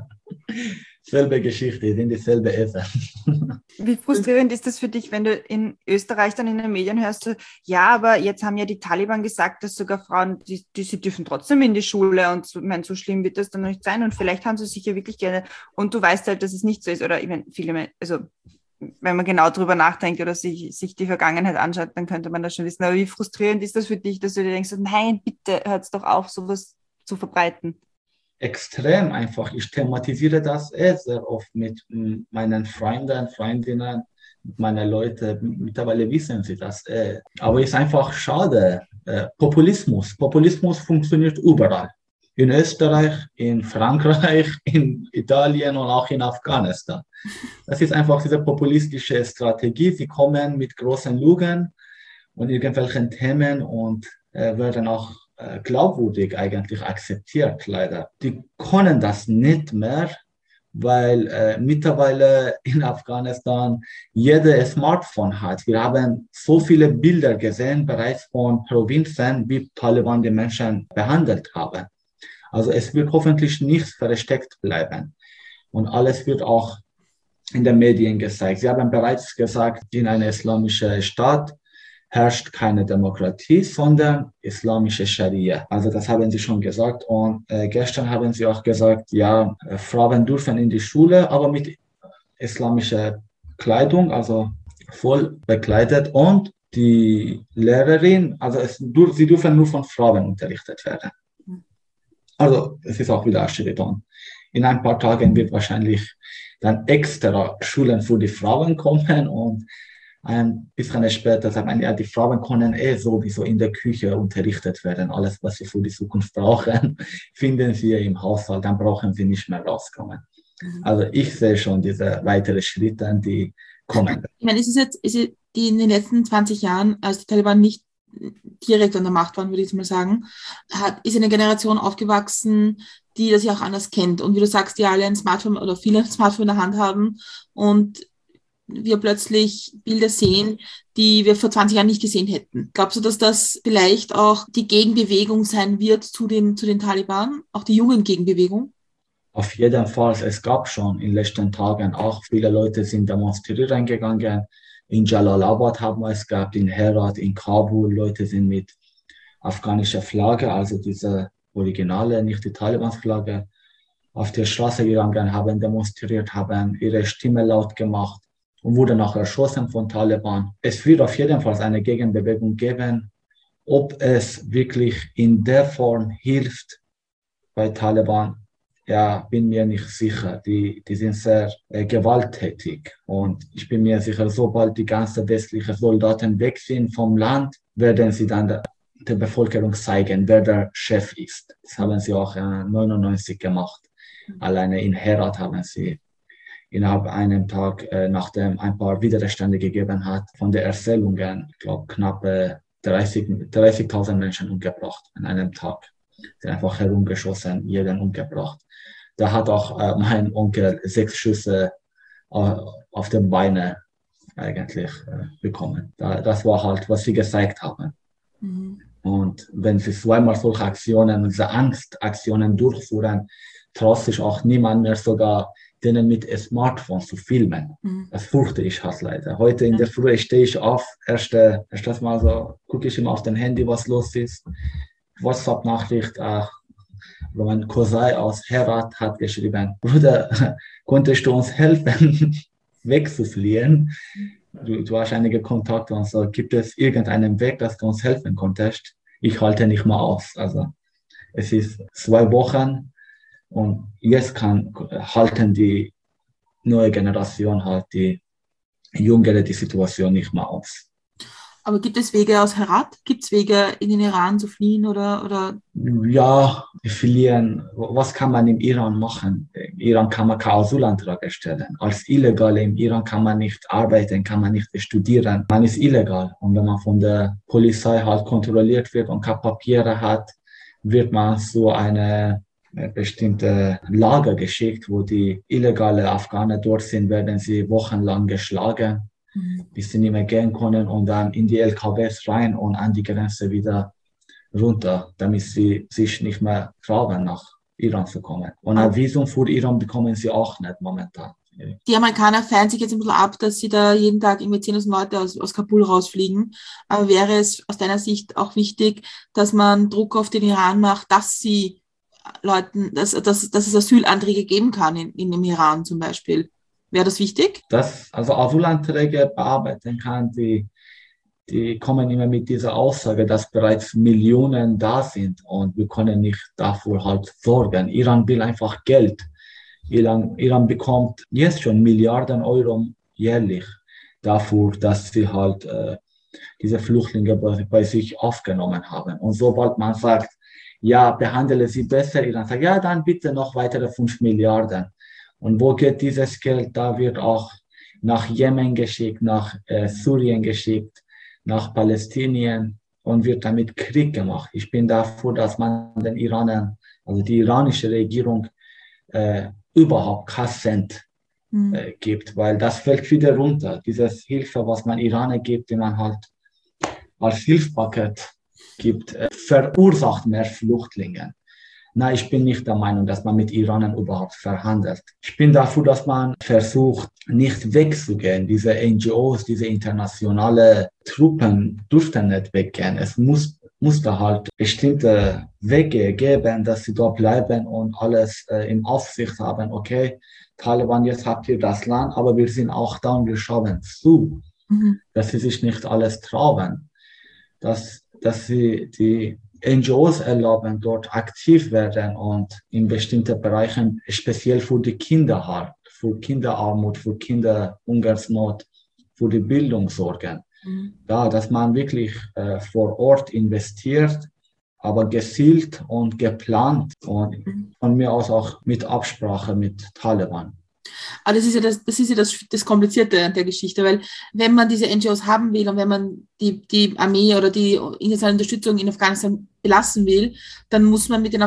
S3: selbe Geschichte, sind dieselbe Esel.
S1: Wie frustrierend ist das für dich, wenn du in Österreich dann in den Medien hörst, so, ja, aber jetzt haben ja die Taliban gesagt, dass sogar Frauen, sie dürfen trotzdem in die Schule und so, ich meine, so schlimm wird das dann noch nicht sein und vielleicht haben sie sich ja wirklich gerne und du weißt halt, dass es nicht so ist oder ich meine, viele, also wenn man genau drüber nachdenkt oder sich die Vergangenheit anschaut, dann könnte man das schon wissen, aber wie frustrierend ist das für dich, dass du dir denkst, nein, bitte hört's doch auf, sowas zu verbreiten?
S3: Extrem einfach. Ich thematisiere das sehr oft mit meinen Freunden, Freundinnen. meine Leute, mittlerweile wissen sie das. Aber es ist einfach schade. Populismus funktioniert überall. In Österreich, in Frankreich, in Italien und auch in Afghanistan. Das ist einfach diese populistische Strategie. Sie kommen mit großen Lügen und irgendwelchen Themen und werden auch glaubwürdig eigentlich akzeptiert, leider. Die können das nicht mehr, weil mittlerweile in Afghanistan jeder Smartphone hat. Wir haben so viele Bilder gesehen bereits von Provinzen, wie Taliban die Menschen behandelt haben. Also es wird hoffentlich nichts versteckt bleiben. Und alles wird auch in den Medien gezeigt. Sie haben bereits gesagt, in einer islamischen Staat herrscht keine Demokratie, sondern islamische Scharia. Also das haben sie schon gesagt. Und gestern haben sie auch gesagt, ja, Frauen dürfen in die Schule, aber mit islamischer Kleidung, also voll bekleidet. Und die Lehrerin, also sie dürfen nur von Frauen unterrichtet werden. Also es ist auch wieder Schritt. In ein paar Tagen wird wahrscheinlich dann extra Schulen für die Frauen kommen und ein bisschen später sagt man, ja, die Frauen können sowieso in der Küche unterrichtet werden. Alles, was sie für die Zukunft brauchen, finden sie im Haushalt, dann brauchen sie nicht mehr rauskommen. Also ich sehe schon diese weiteren Schritte, die kommen.
S2: Ich meine, ist die in den letzten 20 Jahren, als die Taliban nicht direkt an der Macht waren, würde ich jetzt mal sagen, ist eine Generation aufgewachsen, die das ja auch anders kennt. Und wie du sagst, die alle ein Smartphone oder viele ein Smartphone in der Hand haben und wir plötzlich Bilder sehen, die wir vor 20 Jahren nicht gesehen hätten. Glaubst du, dass das vielleicht auch die Gegenbewegung sein wird zu den Taliban, auch die jungen Gegenbewegung?
S3: Auf jeden Fall. Es gab schon in den letzten Tagen auch viele Leute sind demonstrieren gegangen. In Jalalabad haben wir es gehabt, in Herat, in Kabul. Leute sind mit afghanischer Flagge, also diese Originale, nicht die Taliban-Flagge, auf der Straße gegangen, haben demonstriert, haben ihre Stimme laut gemacht und wurden auch erschossen von Taliban. Es wird auf jeden Fall eine Gegenbewegung geben. Ob es wirklich in der Form hilft bei Taliban, ja, bin mir nicht sicher. Die sind sehr gewalttätig. Und ich bin mir sicher, sobald die ganzen westlichen Soldaten weg sind vom Land, werden sie dann der Bevölkerung zeigen, wer der Chef ist. Das haben sie auch 1999 gemacht. Alleine in Herat haben sie innerhalb einem Tag, nachdem ein paar Widerstände gegeben hat, von den Erzählungen, ich glaube, knapp 30.000 Menschen umgebracht an einem Tag. Sie sind einfach herumgeschossen, jeden umgebracht. Da hat auch mein Onkel 6 Schüsse auf den Beinen eigentlich bekommen. Das war halt, was sie gezeigt haben. Mhm. Und wenn sie zweimal solche Aktionen, diese Angstaktionen durchführen, traut sich auch niemand mehr sogar denen mit Smartphone zu filmen. Mhm. Das fürchte ich halt leider. Heute in der Früh stehe ich auf, erst mal so, gucke ich immer auf dem Handy, was los ist. WhatsApp-Nachricht, mein Cousin aus Herat hat geschrieben, Bruder, konntest du uns helfen, wegzufliehen? Du hast einige Kontakte und so, gibt es irgendeinen Weg, dass du uns helfen konntest? Ich halte nicht mal aus. Also es ist 2 Wochen und jetzt halten die neue Generation, halt die Jüngere, die Situation nicht mehr aus.
S2: Aber gibt es Wege aus Herat? Gibt es Wege in den Iran zu fliehen oder?
S3: Ja, fliehen. Was kann man im Iran machen? Im Iran kann man keinen Asylantrag stellen. Als Illegale im Iran kann man nicht arbeiten, kann man nicht studieren. Man ist illegal. Und wenn man von der Polizei halt kontrolliert wird und keine Papiere hat, wird man zu eine bestimmte Lager geschickt, wo die illegale Afghanen dort sind, werden sie wochenlang geschlagen, bis sie nicht mehr gehen können und dann in die LKWs rein und an die Grenze wieder runter, damit sie sich nicht mehr trauen, nach Iran zu kommen. Und ein Visum für Iran bekommen sie auch nicht momentan.
S2: Die Amerikaner feiern sich jetzt ein bisschen ab, dass sie da jeden Tag irgendwie 10.000 Leute aus Kabul rausfliegen. Aber wäre es aus deiner Sicht auch wichtig, dass man Druck auf den Iran macht, dass sie Leuten, dass es Asylanträge geben kann in dem Iran zum Beispiel? Wäre das wichtig?
S3: Also Asylanträge bearbeiten kann, die kommen immer mit dieser Aussage, dass bereits Millionen da sind und wir können nicht dafür halt sorgen. Iran will einfach Geld. Iran bekommt jetzt schon Milliarden Euro jährlich. dafür, dass sie halt diese Flüchtlinge bei sich aufgenommen haben. Und sobald man sagt, ja, behandle sie besser, Iran sagt, ja, dann bitte noch weitere 5 Milliarden. Und wo geht dieses Geld? Da wird auch nach Jemen geschickt, nach Syrien geschickt, nach Palästinien und wird damit Krieg gemacht. Ich bin dafür, dass man den Iranern, also die iranische Regierung, überhaupt keinen Cent gibt, weil das fällt wieder runter. Dieses Hilfe, was man Iraner gibt, die man halt als Hilfspaket gibt, verursacht mehr Flüchtlinge. Nein, ich bin nicht der Meinung, dass man mit Iranern überhaupt verhandelt. Ich bin dafür, dass man versucht, nicht wegzugehen. Diese NGOs, diese internationale Truppen dürften nicht weggehen. Es muss da halt bestimmte Wege geben, dass sie dort bleiben und alles in Aufsicht haben. Okay, Taliban, jetzt habt ihr das Land, aber wir sind auch da und wir schauen zu, dass sie sich nicht alles trauen, dass sie die NGOs erlauben, dort aktiv werden und in bestimmten Bereichen, speziell für die Kinder halt, für Kinderarmut, für Kinderhungersnot, für die Bildung sorgen. Ja, dass man wirklich vor Ort investiert, aber gezielt und geplant und von mir aus auch mit Absprache mit Taliban.
S2: Aber das ist ja das Komplizierte an der Geschichte, weil wenn man diese NGOs haben will und wenn man die Armee oder die internationale Unterstützung in Afghanistan belassen will, dann muss man mit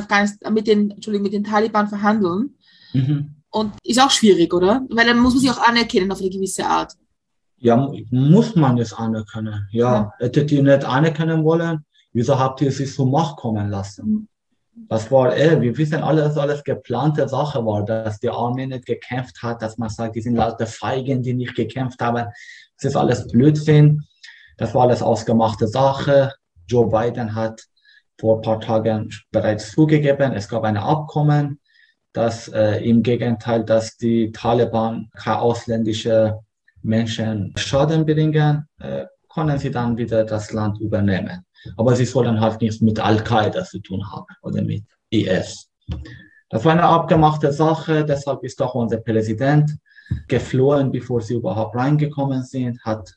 S2: den Taliban verhandeln. Und ist auch schwierig, oder? Weil dann muss man sie auch anerkennen auf eine gewisse Art.
S3: Ja, muss man es anerkennen. Ja, hättet ihr nicht anerkennen wollen, wieso habt ihr sie zur Macht kommen lassen? Das war, wir wissen alles geplante Sache war, dass die Armee nicht gekämpft hat, dass man sagt, die sind lauter Feigen, die nicht gekämpft haben. Das ist alles Blödsinn. Das war alles ausgemachte Sache. Joe Biden hat vor ein paar Tagen bereits zugegeben, es gab ein Abkommen, dass im Gegenteil, dass die Taliban keine ausländische Menschen Schaden bringen, können sie dann wieder das Land übernehmen. Aber sie sollen halt nichts mit Al-Qaida zu tun haben oder mit IS. Das war eine abgemachte Sache, deshalb ist auch unser Präsident geflohen, bevor sie überhaupt reingekommen sind, hat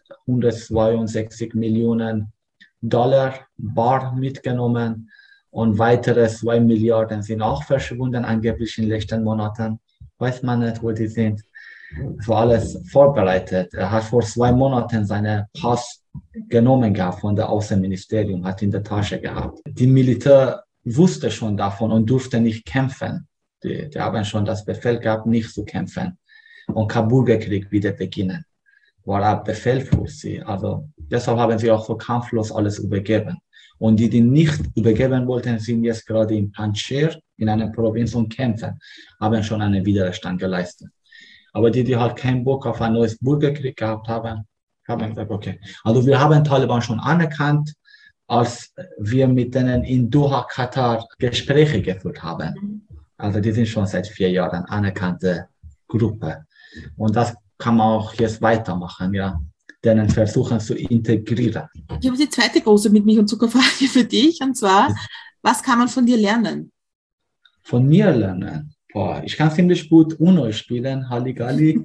S3: 162 Millionen $, bar mitgenommen und weitere 2 Milliarden sind auch verschwunden, angeblich in den letzten Monaten. Weiß man nicht, wo die sind. Es war alles vorbereitet. Er hat vor 2 Monaten seinen Pass genommen gehabt von der Außenministerium, hat in der Tasche gehabt. Die Militär wusste schon davon und durfte nicht kämpfen. Die haben schon das Befehl gehabt, nicht zu kämpfen. Und kein Bürgerkrieg wieder beginnen. War ein Befehl für sie. Also deshalb haben sie auch so kampflos alles übergeben. Und die nicht übergeben wollten, sind jetzt gerade in Panjshir, in einer Provinz und kämpfen, haben schon einen Widerstand geleistet. Aber die halt keinen Bock auf ein neues Bürgerkrieg gehabt haben gesagt, okay. Also wir haben Taliban schon anerkannt, als wir mit denen in Doha, Katar Gespräche geführt haben. Also die sind schon seit 4 Jahren anerkannte Gruppe. Und das kann man auch jetzt weitermachen, ja. Denen versuchen zu integrieren.
S2: Ich habe die zweite große mit Milch und Zuckerfrage für dich, und zwar, was kann man von dir lernen?
S3: Von mir lernen? Boah, ich kann ziemlich gut Uno spielen, Halligalli.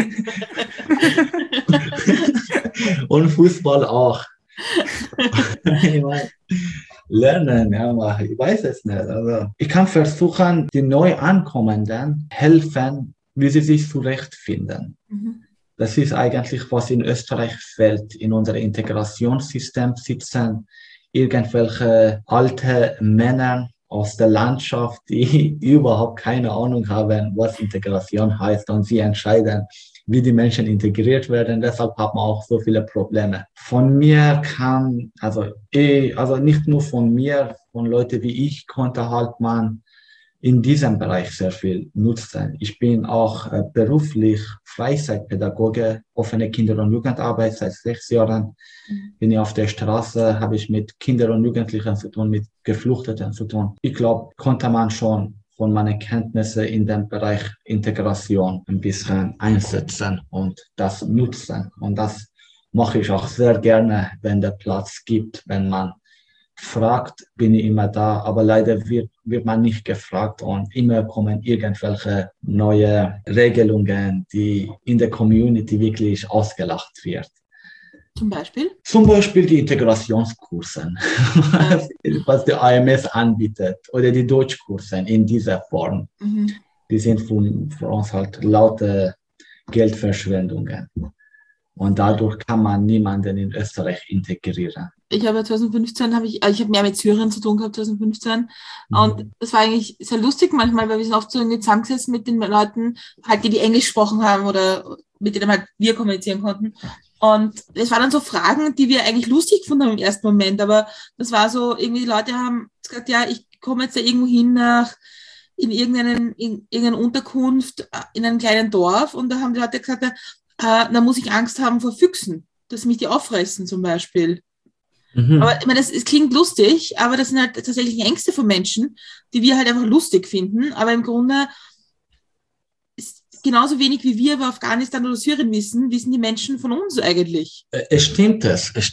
S3: Und Fußball auch. Lernen, ja, ich weiß es nicht. Also, ich kann versuchen, die neu Ankommenden helfen, wie sie sich zurechtfinden. Das ist eigentlich, was in Österreich fehlt. In unserem Integrationssystem sitzen irgendwelche alte Männer aus der Landschaft, die überhaupt keine Ahnung haben, was Integration heißt, und sie entscheiden, wie die Menschen integriert werden. Deshalb hat man auch so viele Probleme. Von mir kann, also nicht nur von mir, von Leuten wie ich, konnte halt man in diesem Bereich sehr viel nutzen. Ich bin auch beruflich Freizeitpädagoge, offene Kinder- und Jugendarbeit seit 6 Jahren. Bin ich auf der Straße, habe ich mit Kindern und Jugendlichen zu tun, mit Geflüchteten zu tun. Ich glaube, konnte man schon von meinen Kenntnissen in dem Bereich Integration ein bisschen einsetzen und das nutzen. Und das mache ich auch sehr gerne, wenn der Platz gibt, wenn man fragt, bin ich immer da, aber leider wird man nicht gefragt und immer kommen irgendwelche neue Regelungen, die in der Community wirklich ausgelacht wird.
S2: Zum Beispiel?
S3: Zum Beispiel die Integrationskurse, was die AMS anbietet, oder die Deutschkurse in dieser Form. Die sind für uns halt laute Geldverschwendungen. Und dadurch kann man niemanden in Österreich integrieren.
S2: Ich habe 2015, ich habe mehr mit Syrien zu tun gehabt, 2015. Und das war eigentlich sehr lustig manchmal, weil wir sind oft so irgendwie zusammengesessen mit den Leuten, halt, die Englisch gesprochen haben oder mit denen halt wir kommunizieren konnten. Und es waren dann so Fragen, die wir eigentlich lustig gefunden haben im ersten Moment. Aber das war so, irgendwie die Leute haben gesagt, ja, ich komme jetzt da irgendwo hin in irgendeine Unterkunft in einem kleinen Dorf. Und da haben die Leute gesagt, da muss ich Angst haben vor Füchsen, dass mich die auffressen zum Beispiel. Aber ich meine, es klingt lustig, aber das sind halt tatsächlich Ängste von Menschen, die wir halt einfach lustig finden. Aber im Grunde ist genauso wenig wie wir über Afghanistan oder Syrien wissen die Menschen von uns eigentlich.
S3: Es stimmt.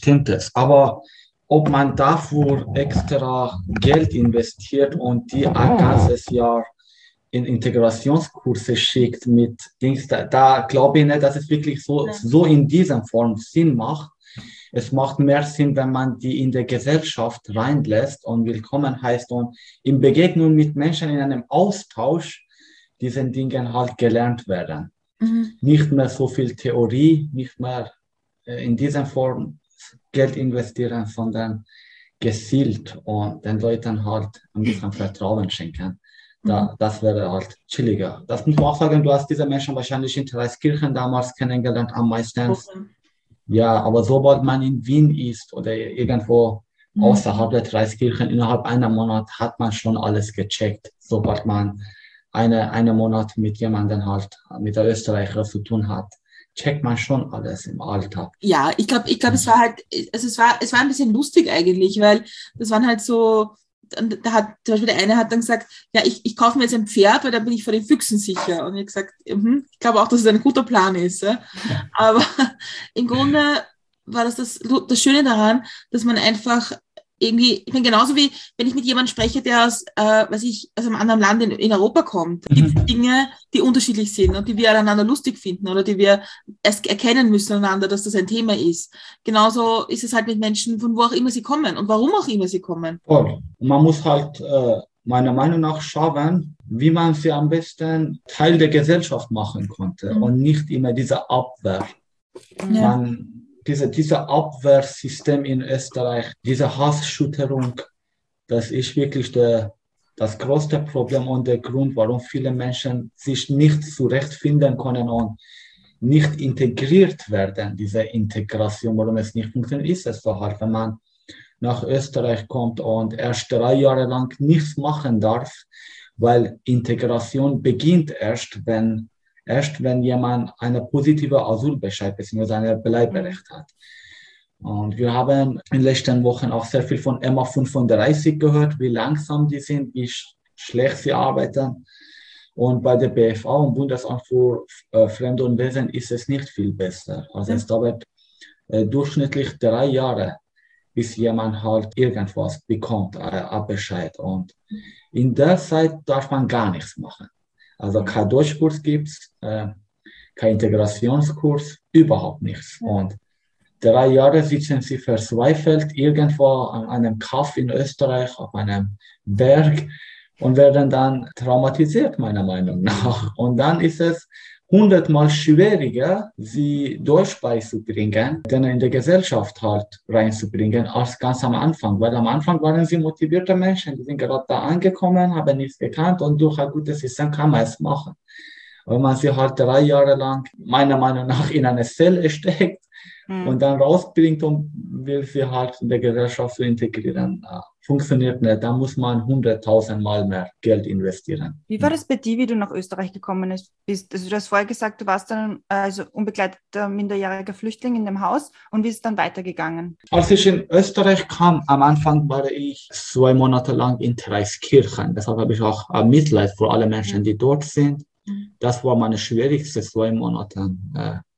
S3: Aber ob man dafür extra Geld investiert und die ein ganzes Jahr in Integrationskurse schickt mit Dings, da glaube ich nicht, dass es wirklich so in dieser Form Sinn macht. Es macht mehr Sinn, wenn man die in der Gesellschaft reinlässt und willkommen heißt und in Begegnung mit Menschen in einem Austausch diesen Dingen halt gelernt werden. Nicht mehr so viel Theorie, nicht mehr in dieser Form Geld investieren, sondern gezielt und den Leuten halt ein bisschen Vertrauen schenken. Das wäre halt chilliger. Das muss man auch sagen, du hast diese Menschen wahrscheinlich in Thereskirchen damals kennengelernt am meisten. Ja, aber sobald man in Wien ist oder irgendwo außerhalb der Thereskirchen, innerhalb einer Monat hat man schon alles gecheckt. Sobald man einen Monat mit jemandem halt, mit der Österreicher zu tun hat, checkt man schon alles im Alltag.
S2: Ja, ich glaube, es war halt, also es war ein bisschen lustig eigentlich, weil das waren halt so, da hat zum Beispiel der eine hat dann gesagt, ja, ich kaufe mir jetzt ein Pferd, weil dann bin ich vor den Füchsen sicher. Und ich gesagt, ich glaube auch, dass es ein guter Plan ist. Ja? Aber im Grunde war das Schöne daran, dass man einfach irgendwie, ich meine, genauso wie wenn ich mit jemandem spreche, der aus einem anderen Land in Europa kommt, gibt es Dinge, die unterschiedlich sind und die wir aneinander lustig finden oder die wir erst erkennen müssen aneinander, dass das ein Thema ist. Genauso ist es halt mit Menschen, von wo auch immer sie kommen und warum auch immer sie kommen.
S3: Voll. Man muss halt meiner Meinung nach schauen, wie man sie am besten Teil der Gesellschaft machen konnte und nicht immer diese Abwehr.
S2: Ja.
S3: Dieser Abwehrsystem in Österreich, diese Hassschütterung, das ist wirklich das größte Problem und der Grund, warum viele Menschen sich nicht zurechtfinden können und nicht integriert werden. Diese Integration, warum es nicht funktioniert, ist es so halt, wenn man nach Österreich kommt und erst 3 Jahre lang nichts machen darf, weil Integration beginnt erst wenn jemand eine positive Asylbescheid bzw. ein Bleiberecht hat. Und wir haben in den letzten Wochen auch sehr viel von MA35 gehört, wie langsam die sind, wie schlecht sie arbeiten. Und bei der BFA und Bundesamt für Fremde und Wesen ist es nicht viel besser. Also es dauert durchschnittlich 3 Jahre, bis jemand halt irgendwas bekommt, ein Bescheid. Und in der Zeit darf man gar nichts machen. Also kein Deutschkurs gibt es, kein Integrationskurs, überhaupt nichts. Und 3 Jahre sitzen sie verzweifelt irgendwo an einem Kaff in Österreich, auf einem Berg und werden dann traumatisiert, meiner Meinung nach. Und dann ist es 100-mal schwieriger, sie Deutsch beizubringen, denn in der Gesellschaft halt reinzubringen, als ganz am Anfang. Weil am Anfang waren sie motivierte Menschen, die sind gerade da angekommen, haben nichts gekannt und durch ein gutes System kann man es machen. Wenn man sie halt 3 Jahre lang, meiner Meinung nach, in eine Zelle steckt und dann rausbringt und will sie halt in der Gesellschaft zu integrieren, funktioniert nicht. Da muss man 100.000 Mal mehr Geld investieren.
S1: Wie war das bei dir, wie du nach Österreich gekommen bist? Also du hast vorher gesagt, du warst dann also unbegleiteter minderjähriger Flüchtling in dem Haus und wie ist es dann weitergegangen?
S3: Als ich in Österreich kam, am Anfang war ich 2 Monate lang in Thereskirchen. Deshalb habe ich auch Mitleid für alle Menschen, die dort sind. Das war meine schwierigste 2 Monate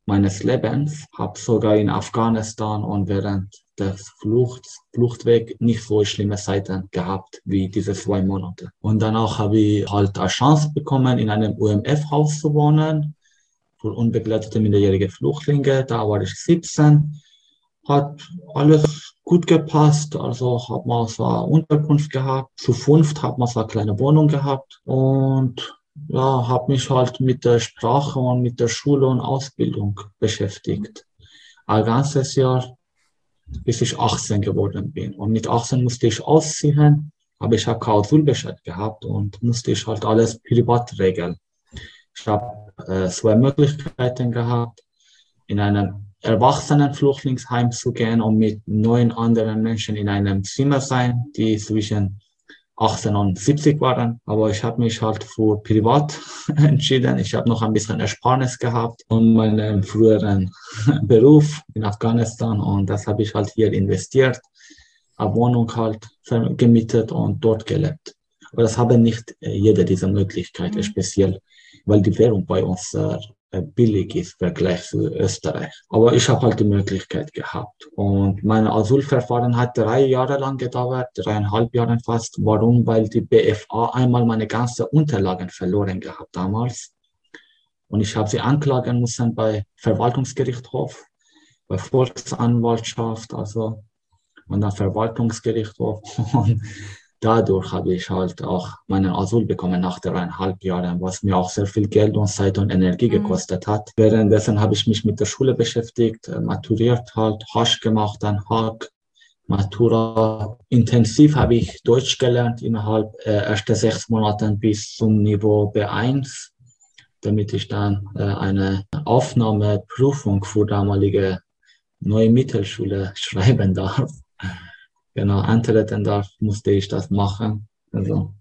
S3: meines Lebens. Habe sogar in Afghanistan und während des Fluchtweg nicht so schlimme Zeiten gehabt wie diese 2 Monate. Und danach habe ich halt eine Chance bekommen, in einem UMF-Haus zu wohnen für unbegleitete minderjährige Flüchtlinge. Da war ich 17. Hat alles gut gepasst. Also hat man so eine Unterkunft gehabt. Zu 5 hat man so eine kleine Wohnung gehabt. Und ja, habe mich halt mit der Sprache und mit der Schule und Ausbildung beschäftigt. Ein ganzes Jahr, bis ich 18 geworden bin. Und mit 18 musste ich ausziehen, aber ich habe keinen Asylbescheid gehabt und musste ich halt alles privat regeln. Ich habe 2 Möglichkeiten gehabt, in einem Erwachsenenflüchtlingsheim zu gehen und mit 9 anderen Menschen in einem Zimmer sein, die zwischen 18 und 70 waren. Aber ich habe mich halt für privat entschieden. Ich habe noch ein bisschen Ersparnis gehabt und meinen früheren Beruf in Afghanistan und das habe ich halt hier investiert, eine Wohnung halt gemietet und dort gelebt. Aber das haben nicht jeder diese Möglichkeit, speziell, weil die Währung bei uns sehr billig ist im Vergleich zu Österreich. Aber ich habe halt die Möglichkeit gehabt. Und mein Asylverfahren hat 3 Jahre lang gedauert, 3,5 Jahre fast. Warum? Weil die BFA einmal meine ganzen Unterlagen verloren gehabt damals. Und ich habe sie anklagen müssen bei Verwaltungsgerichtshof, bei Volksanwaltschaft, also und dann Verwaltungsgerichtshof. Und dadurch habe ich halt auch meinen Asyl bekommen nach 3,5 Jahren, was mir auch sehr viel Geld und Zeit und Energie gekostet hat. Währenddessen habe ich mich mit der Schule beschäftigt, maturiert halt, Hasch gemacht, dann Hack, Matura. Intensiv habe ich Deutsch gelernt innerhalb erster 6 Monaten bis zum Niveau B1, damit ich dann eine Aufnahmeprüfung für damalige neue Mittelschule schreiben darf. Genau, antreten darf, musste ich das machen. Also,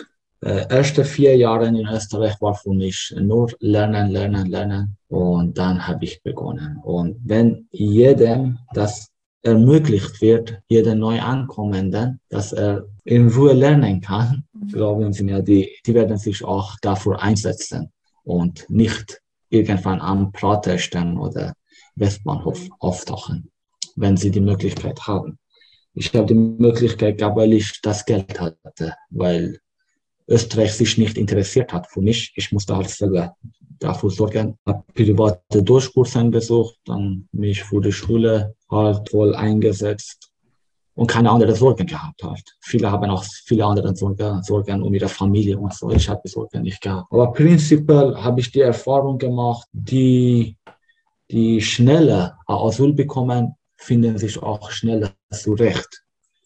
S3: erste 4 Jahre in Österreich war für mich nur lernen. Und dann habe ich begonnen. Und wenn jedem das ermöglicht wird, jedem Neuankommenden, dass er in Ruhe lernen kann, glauben Sie mir, die werden sich auch dafür einsetzen und nicht irgendwann am Praterstern oder Westbahnhof auftauchen, wenn sie die Möglichkeit haben. Ich habe die Möglichkeit gehabt, weil ich das Geld hatte, weil Österreich sich nicht interessiert hat für mich. Ich musste halt selber dafür sorgen. Habe private Durchkurse besucht, dann mich für die Schule halt voll eingesetzt und keine anderen Sorgen gehabt halt. Viele haben auch viele andere Sorgen um ihre Familie und so. Ich habe die Sorgen nicht gehabt. Aber prinzipiell habe ich die Erfahrung gemacht, die schneller Asyl bekommen, finden sich auch schneller zurecht.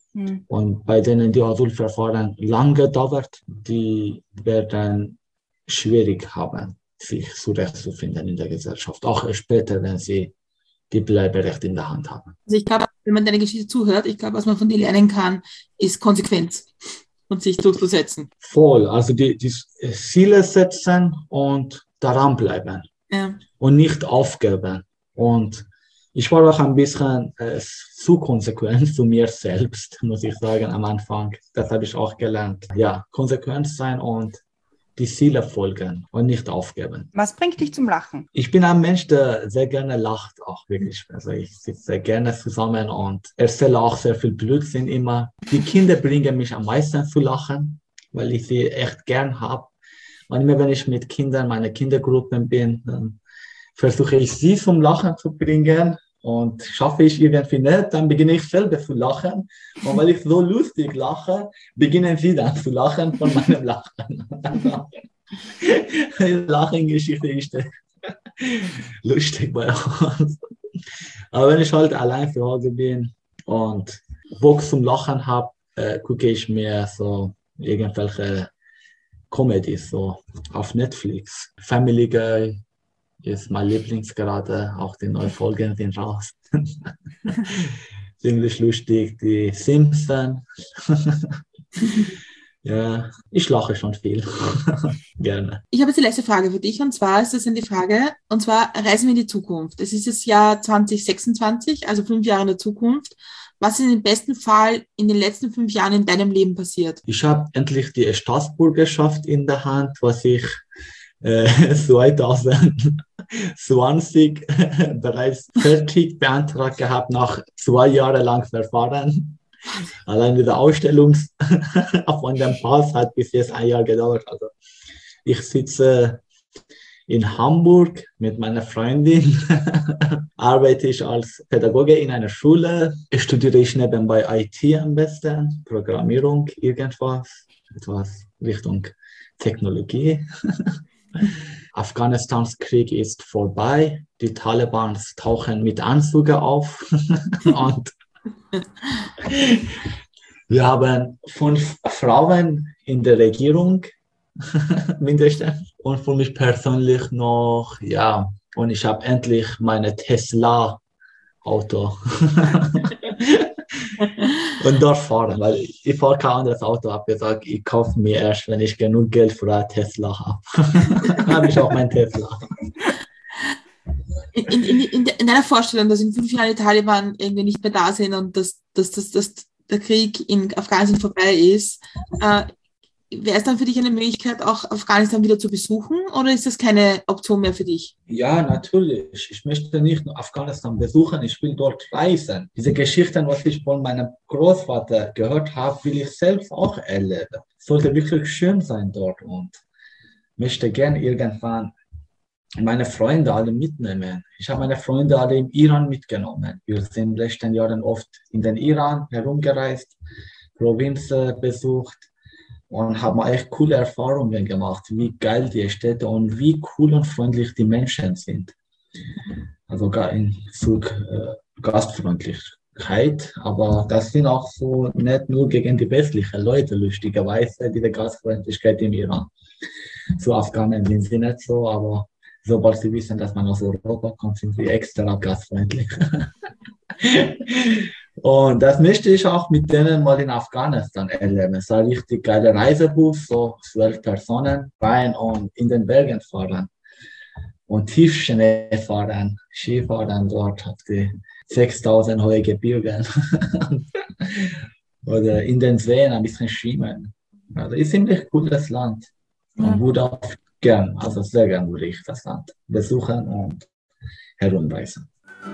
S3: Und bei denen die Asylverfahren lange dauert, die werden schwierig haben, sich zurechtzufinden in der Gesellschaft. Auch später, wenn sie die Bleiberecht in der Hand haben.
S2: Also ich glaube, wenn man deine Geschichte zuhört, ich glaube, was man von dir lernen kann, ist Konsequenz und sich durchzusetzen.
S3: Voll, also die Ziele setzen und daran bleiben. Ja. Und nicht aufgeben. Und ich war auch ein bisschen zu konsequent zu mir selbst, muss ich sagen, am Anfang. Das habe ich auch gelernt. Ja, konsequent sein und die Ziele folgen und nicht aufgeben.
S1: Was bringt dich zum Lachen?
S3: Ich bin ein Mensch, der sehr gerne lacht, auch wirklich. Also ich sitze sehr gerne zusammen und erzähle auch sehr viel Blödsinn immer. Die Kinder bringen mich am meisten zu lachen, weil ich sie echt gern habe. Manchmal, wenn ich mit Kindern, meine Kindergruppen bin, dann versuche ich sie zum Lachen zu bringen und schaffe ich irgendwie nicht, dann beginne ich selber zu lachen. Und weil ich so lustig lache, beginnen sie dann zu lachen von meinem Lachen. Die Lachengeschichte ist lustig bei uns. Aber wenn ich halt allein zu Hause bin und Bock zum Lachen habe, gucke ich mir so irgendwelche Comedies so auf Netflix. Family Guy ist mein Lieblings gerade, auch die neuen Folgen sind raus. Ziemlich lustig, die Simpsons. Ja, ich lache schon viel. Gerne.
S2: Ich habe jetzt die letzte Frage für dich und zwar ist das die Frage, und zwar reisen wir in die Zukunft. Es ist das Jahr 2026, also 5 Jahre in der Zukunft. Was ist im besten Fall in den letzten 5 Jahren in deinem Leben passiert?
S3: Ich habe endlich die Staatsbürgerschaft in der Hand, was ich 2000 20 bereits fertig beantragt gehabt, nach 2 Jahren lang Verfahren. Allein diese Ausstellung von dem Pass hat bis jetzt 1 Jahr gedauert. Also ich sitze in Hamburg mit meiner Freundin, arbeite ich als Pädagoge in einer Schule, studiere ich nebenbei IT am besten, Programmierung, irgendwas, etwas Richtung Technologie. Afghanistans Krieg ist vorbei, die Taliban tauchen mit Anzügen auf und wir haben 5 Frauen in der Regierung, mindestens. Und für mich persönlich noch, ja, und ich habe endlich meine Tesla-Auto. Und dort fahren, weil ich fahre kein anderes Auto. Ich habe gesagt, ich kaufe mir erst, wenn ich genug Geld für ein Tesla habe. Habe ich auch mein Tesla.
S2: In deiner Vorstellung, dass in 5 Jahren die Taliban irgendwie nicht mehr da sind und dass der Krieg in Afghanistan vorbei ist, wäre es dann für dich eine Möglichkeit, auch Afghanistan wieder zu besuchen, oder ist das keine Option mehr für dich?
S3: Ja, natürlich. Ich möchte nicht nur Afghanistan besuchen, ich will dort reisen. Diese Geschichten, was ich von meinem Großvater gehört habe, will ich selbst auch erleben. Es sollte wirklich schön sein dort und möchte gerne irgendwann meine Freunde alle mitnehmen. Ich habe meine Freunde alle im Iran mitgenommen. Wir sind in den letzten Jahren oft in den Iran herumgereist, Provinzen besucht und haben echt coole Erfahrungen gemacht, wie geil die Städte und wie cool und freundlich die Menschen sind. Also in Bezug Gastfreundlichkeit, aber das sind auch so nicht nur gegen die westlichen Leute, lustigerweise, diese Gastfreundlichkeit im Iran. Zu Afghanen sind sie nicht so, aber sobald sie wissen, dass man aus Europa kommt, sind sie extra gastfreundlich. Und das möchte ich auch mit denen mal in Afghanistan erleben. Es ist ein richtig geiler Reisebus, so 12 Personen rein und in den Bergen fahren. Und Tiefschnee fahren, Skifahren dort auf die 6000 hohe Gebirge. Oder in den Seen ein bisschen schwimmen. Also ist ein ziemlich cooles Land. Und würde auch gern, also sehr gern würde ich das Land besuchen und herumreisen.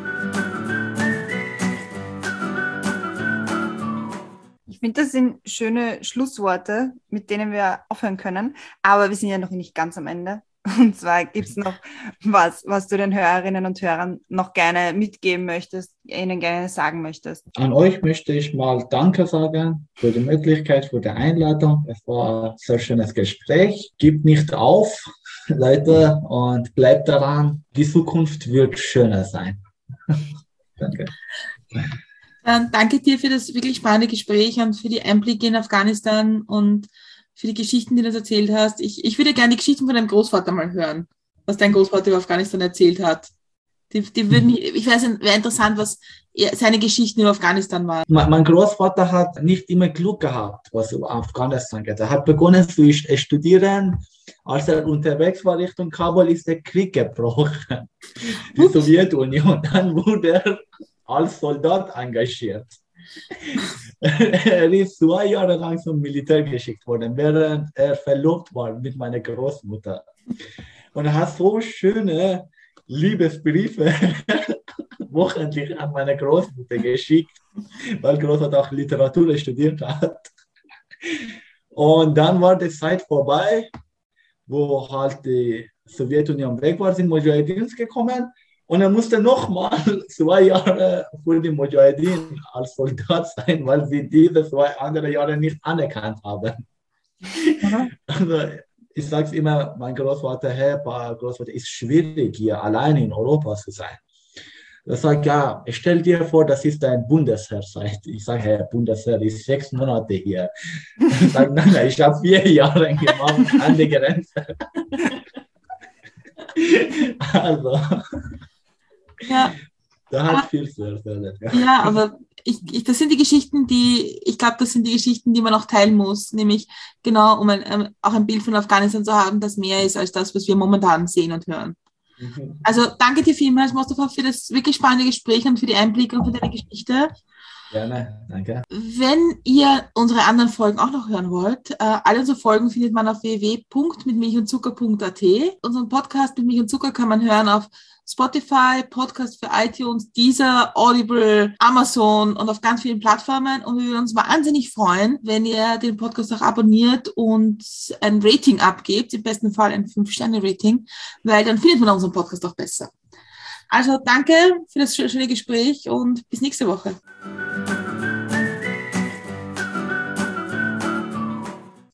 S1: Ich finde, das sind schöne Schlussworte, mit denen wir aufhören können. Aber wir sind ja noch nicht ganz am Ende. Und zwar gibt es noch was du den Hörerinnen und Hörern noch gerne mitgeben möchtest, ihnen gerne sagen möchtest.
S3: An euch möchte ich mal Danke sagen für die Möglichkeit, für die Einladung. Es war ein sehr schönes Gespräch. Gebt nicht auf, Leute, und bleibt daran. Die Zukunft wird schöner sein. Danke.
S2: Danke dir für das wirklich spannende Gespräch und für die Einblicke in Afghanistan und für die Geschichten, die du uns erzählt hast. Ich würde gerne die Geschichten von deinem Großvater mal hören, was dein Großvater über Afghanistan erzählt hat. Die würden, ich weiß nicht, wäre interessant, was seine Geschichten über Afghanistan waren.
S3: Mein Großvater hat nicht immer Glück gehabt, was über Afghanistan geht. Er hat begonnen zu studieren. Als er unterwegs war Richtung Kabul, ist der Krieg gebrochen. Die Sowjetunion. Dann wurde er als Soldat engagiert. Er ist 2 Jahre lang zum Militär geschickt worden, während er verlobt war mit meiner Großmutter. Und er hat so schöne Liebesbriefe wochentlich an meine Großmutter geschickt, weil Großmutter auch Literatur studiert hat. Und dann war die Zeit vorbei, wo halt die Sowjetunion weg war, sind Mujahedins gekommen. Und er musste nochmal 2 Jahre für die Mujahedin als Soldat sein, weil sie diese 2 andere Jahre nicht anerkannt haben. Also, ich sage es immer, mein Großvater, Großvater, ist schwierig, hier alleine in Europa zu sein. Er sagt, ja, stell dir vor, das ist ein Bundesheerzeit. Ich sage, Herr Bundesheer ist 6 Monate hier. Ich sage, nein, ich habe 4 Jahre gemacht an der Grenze. Also...
S2: Ja.
S3: Da hat viel zu erzählen.
S2: Ja, aber das sind die Geschichten, ich glaube, das sind die Geschichten, die man auch teilen muss, nämlich genau, um auch ein Bild von Afghanistan zu haben, das mehr ist als das, was wir momentan sehen und hören. Also danke dir vielmals, Mostafa, für das wirklich spannende Gespräch und für die Einblicke und für deine Geschichte.
S3: Gerne, danke.
S2: Wenn ihr unsere anderen Folgen auch noch hören wollt, alle unsere Folgen findet man auf www.mitmilchundzucker.at. Unseren Podcast mit Milch und Zucker kann man hören auf Spotify, Podcast für iTunes, Deezer, Audible, Amazon und auf ganz vielen Plattformen. Und wir würden uns wahnsinnig freuen, wenn ihr den Podcast auch abonniert und ein Rating abgebt, im besten Fall ein 5-Sterne-Rating, weil dann findet man unseren Podcast auch besser. Also danke für das schöne Gespräch und bis nächste Woche.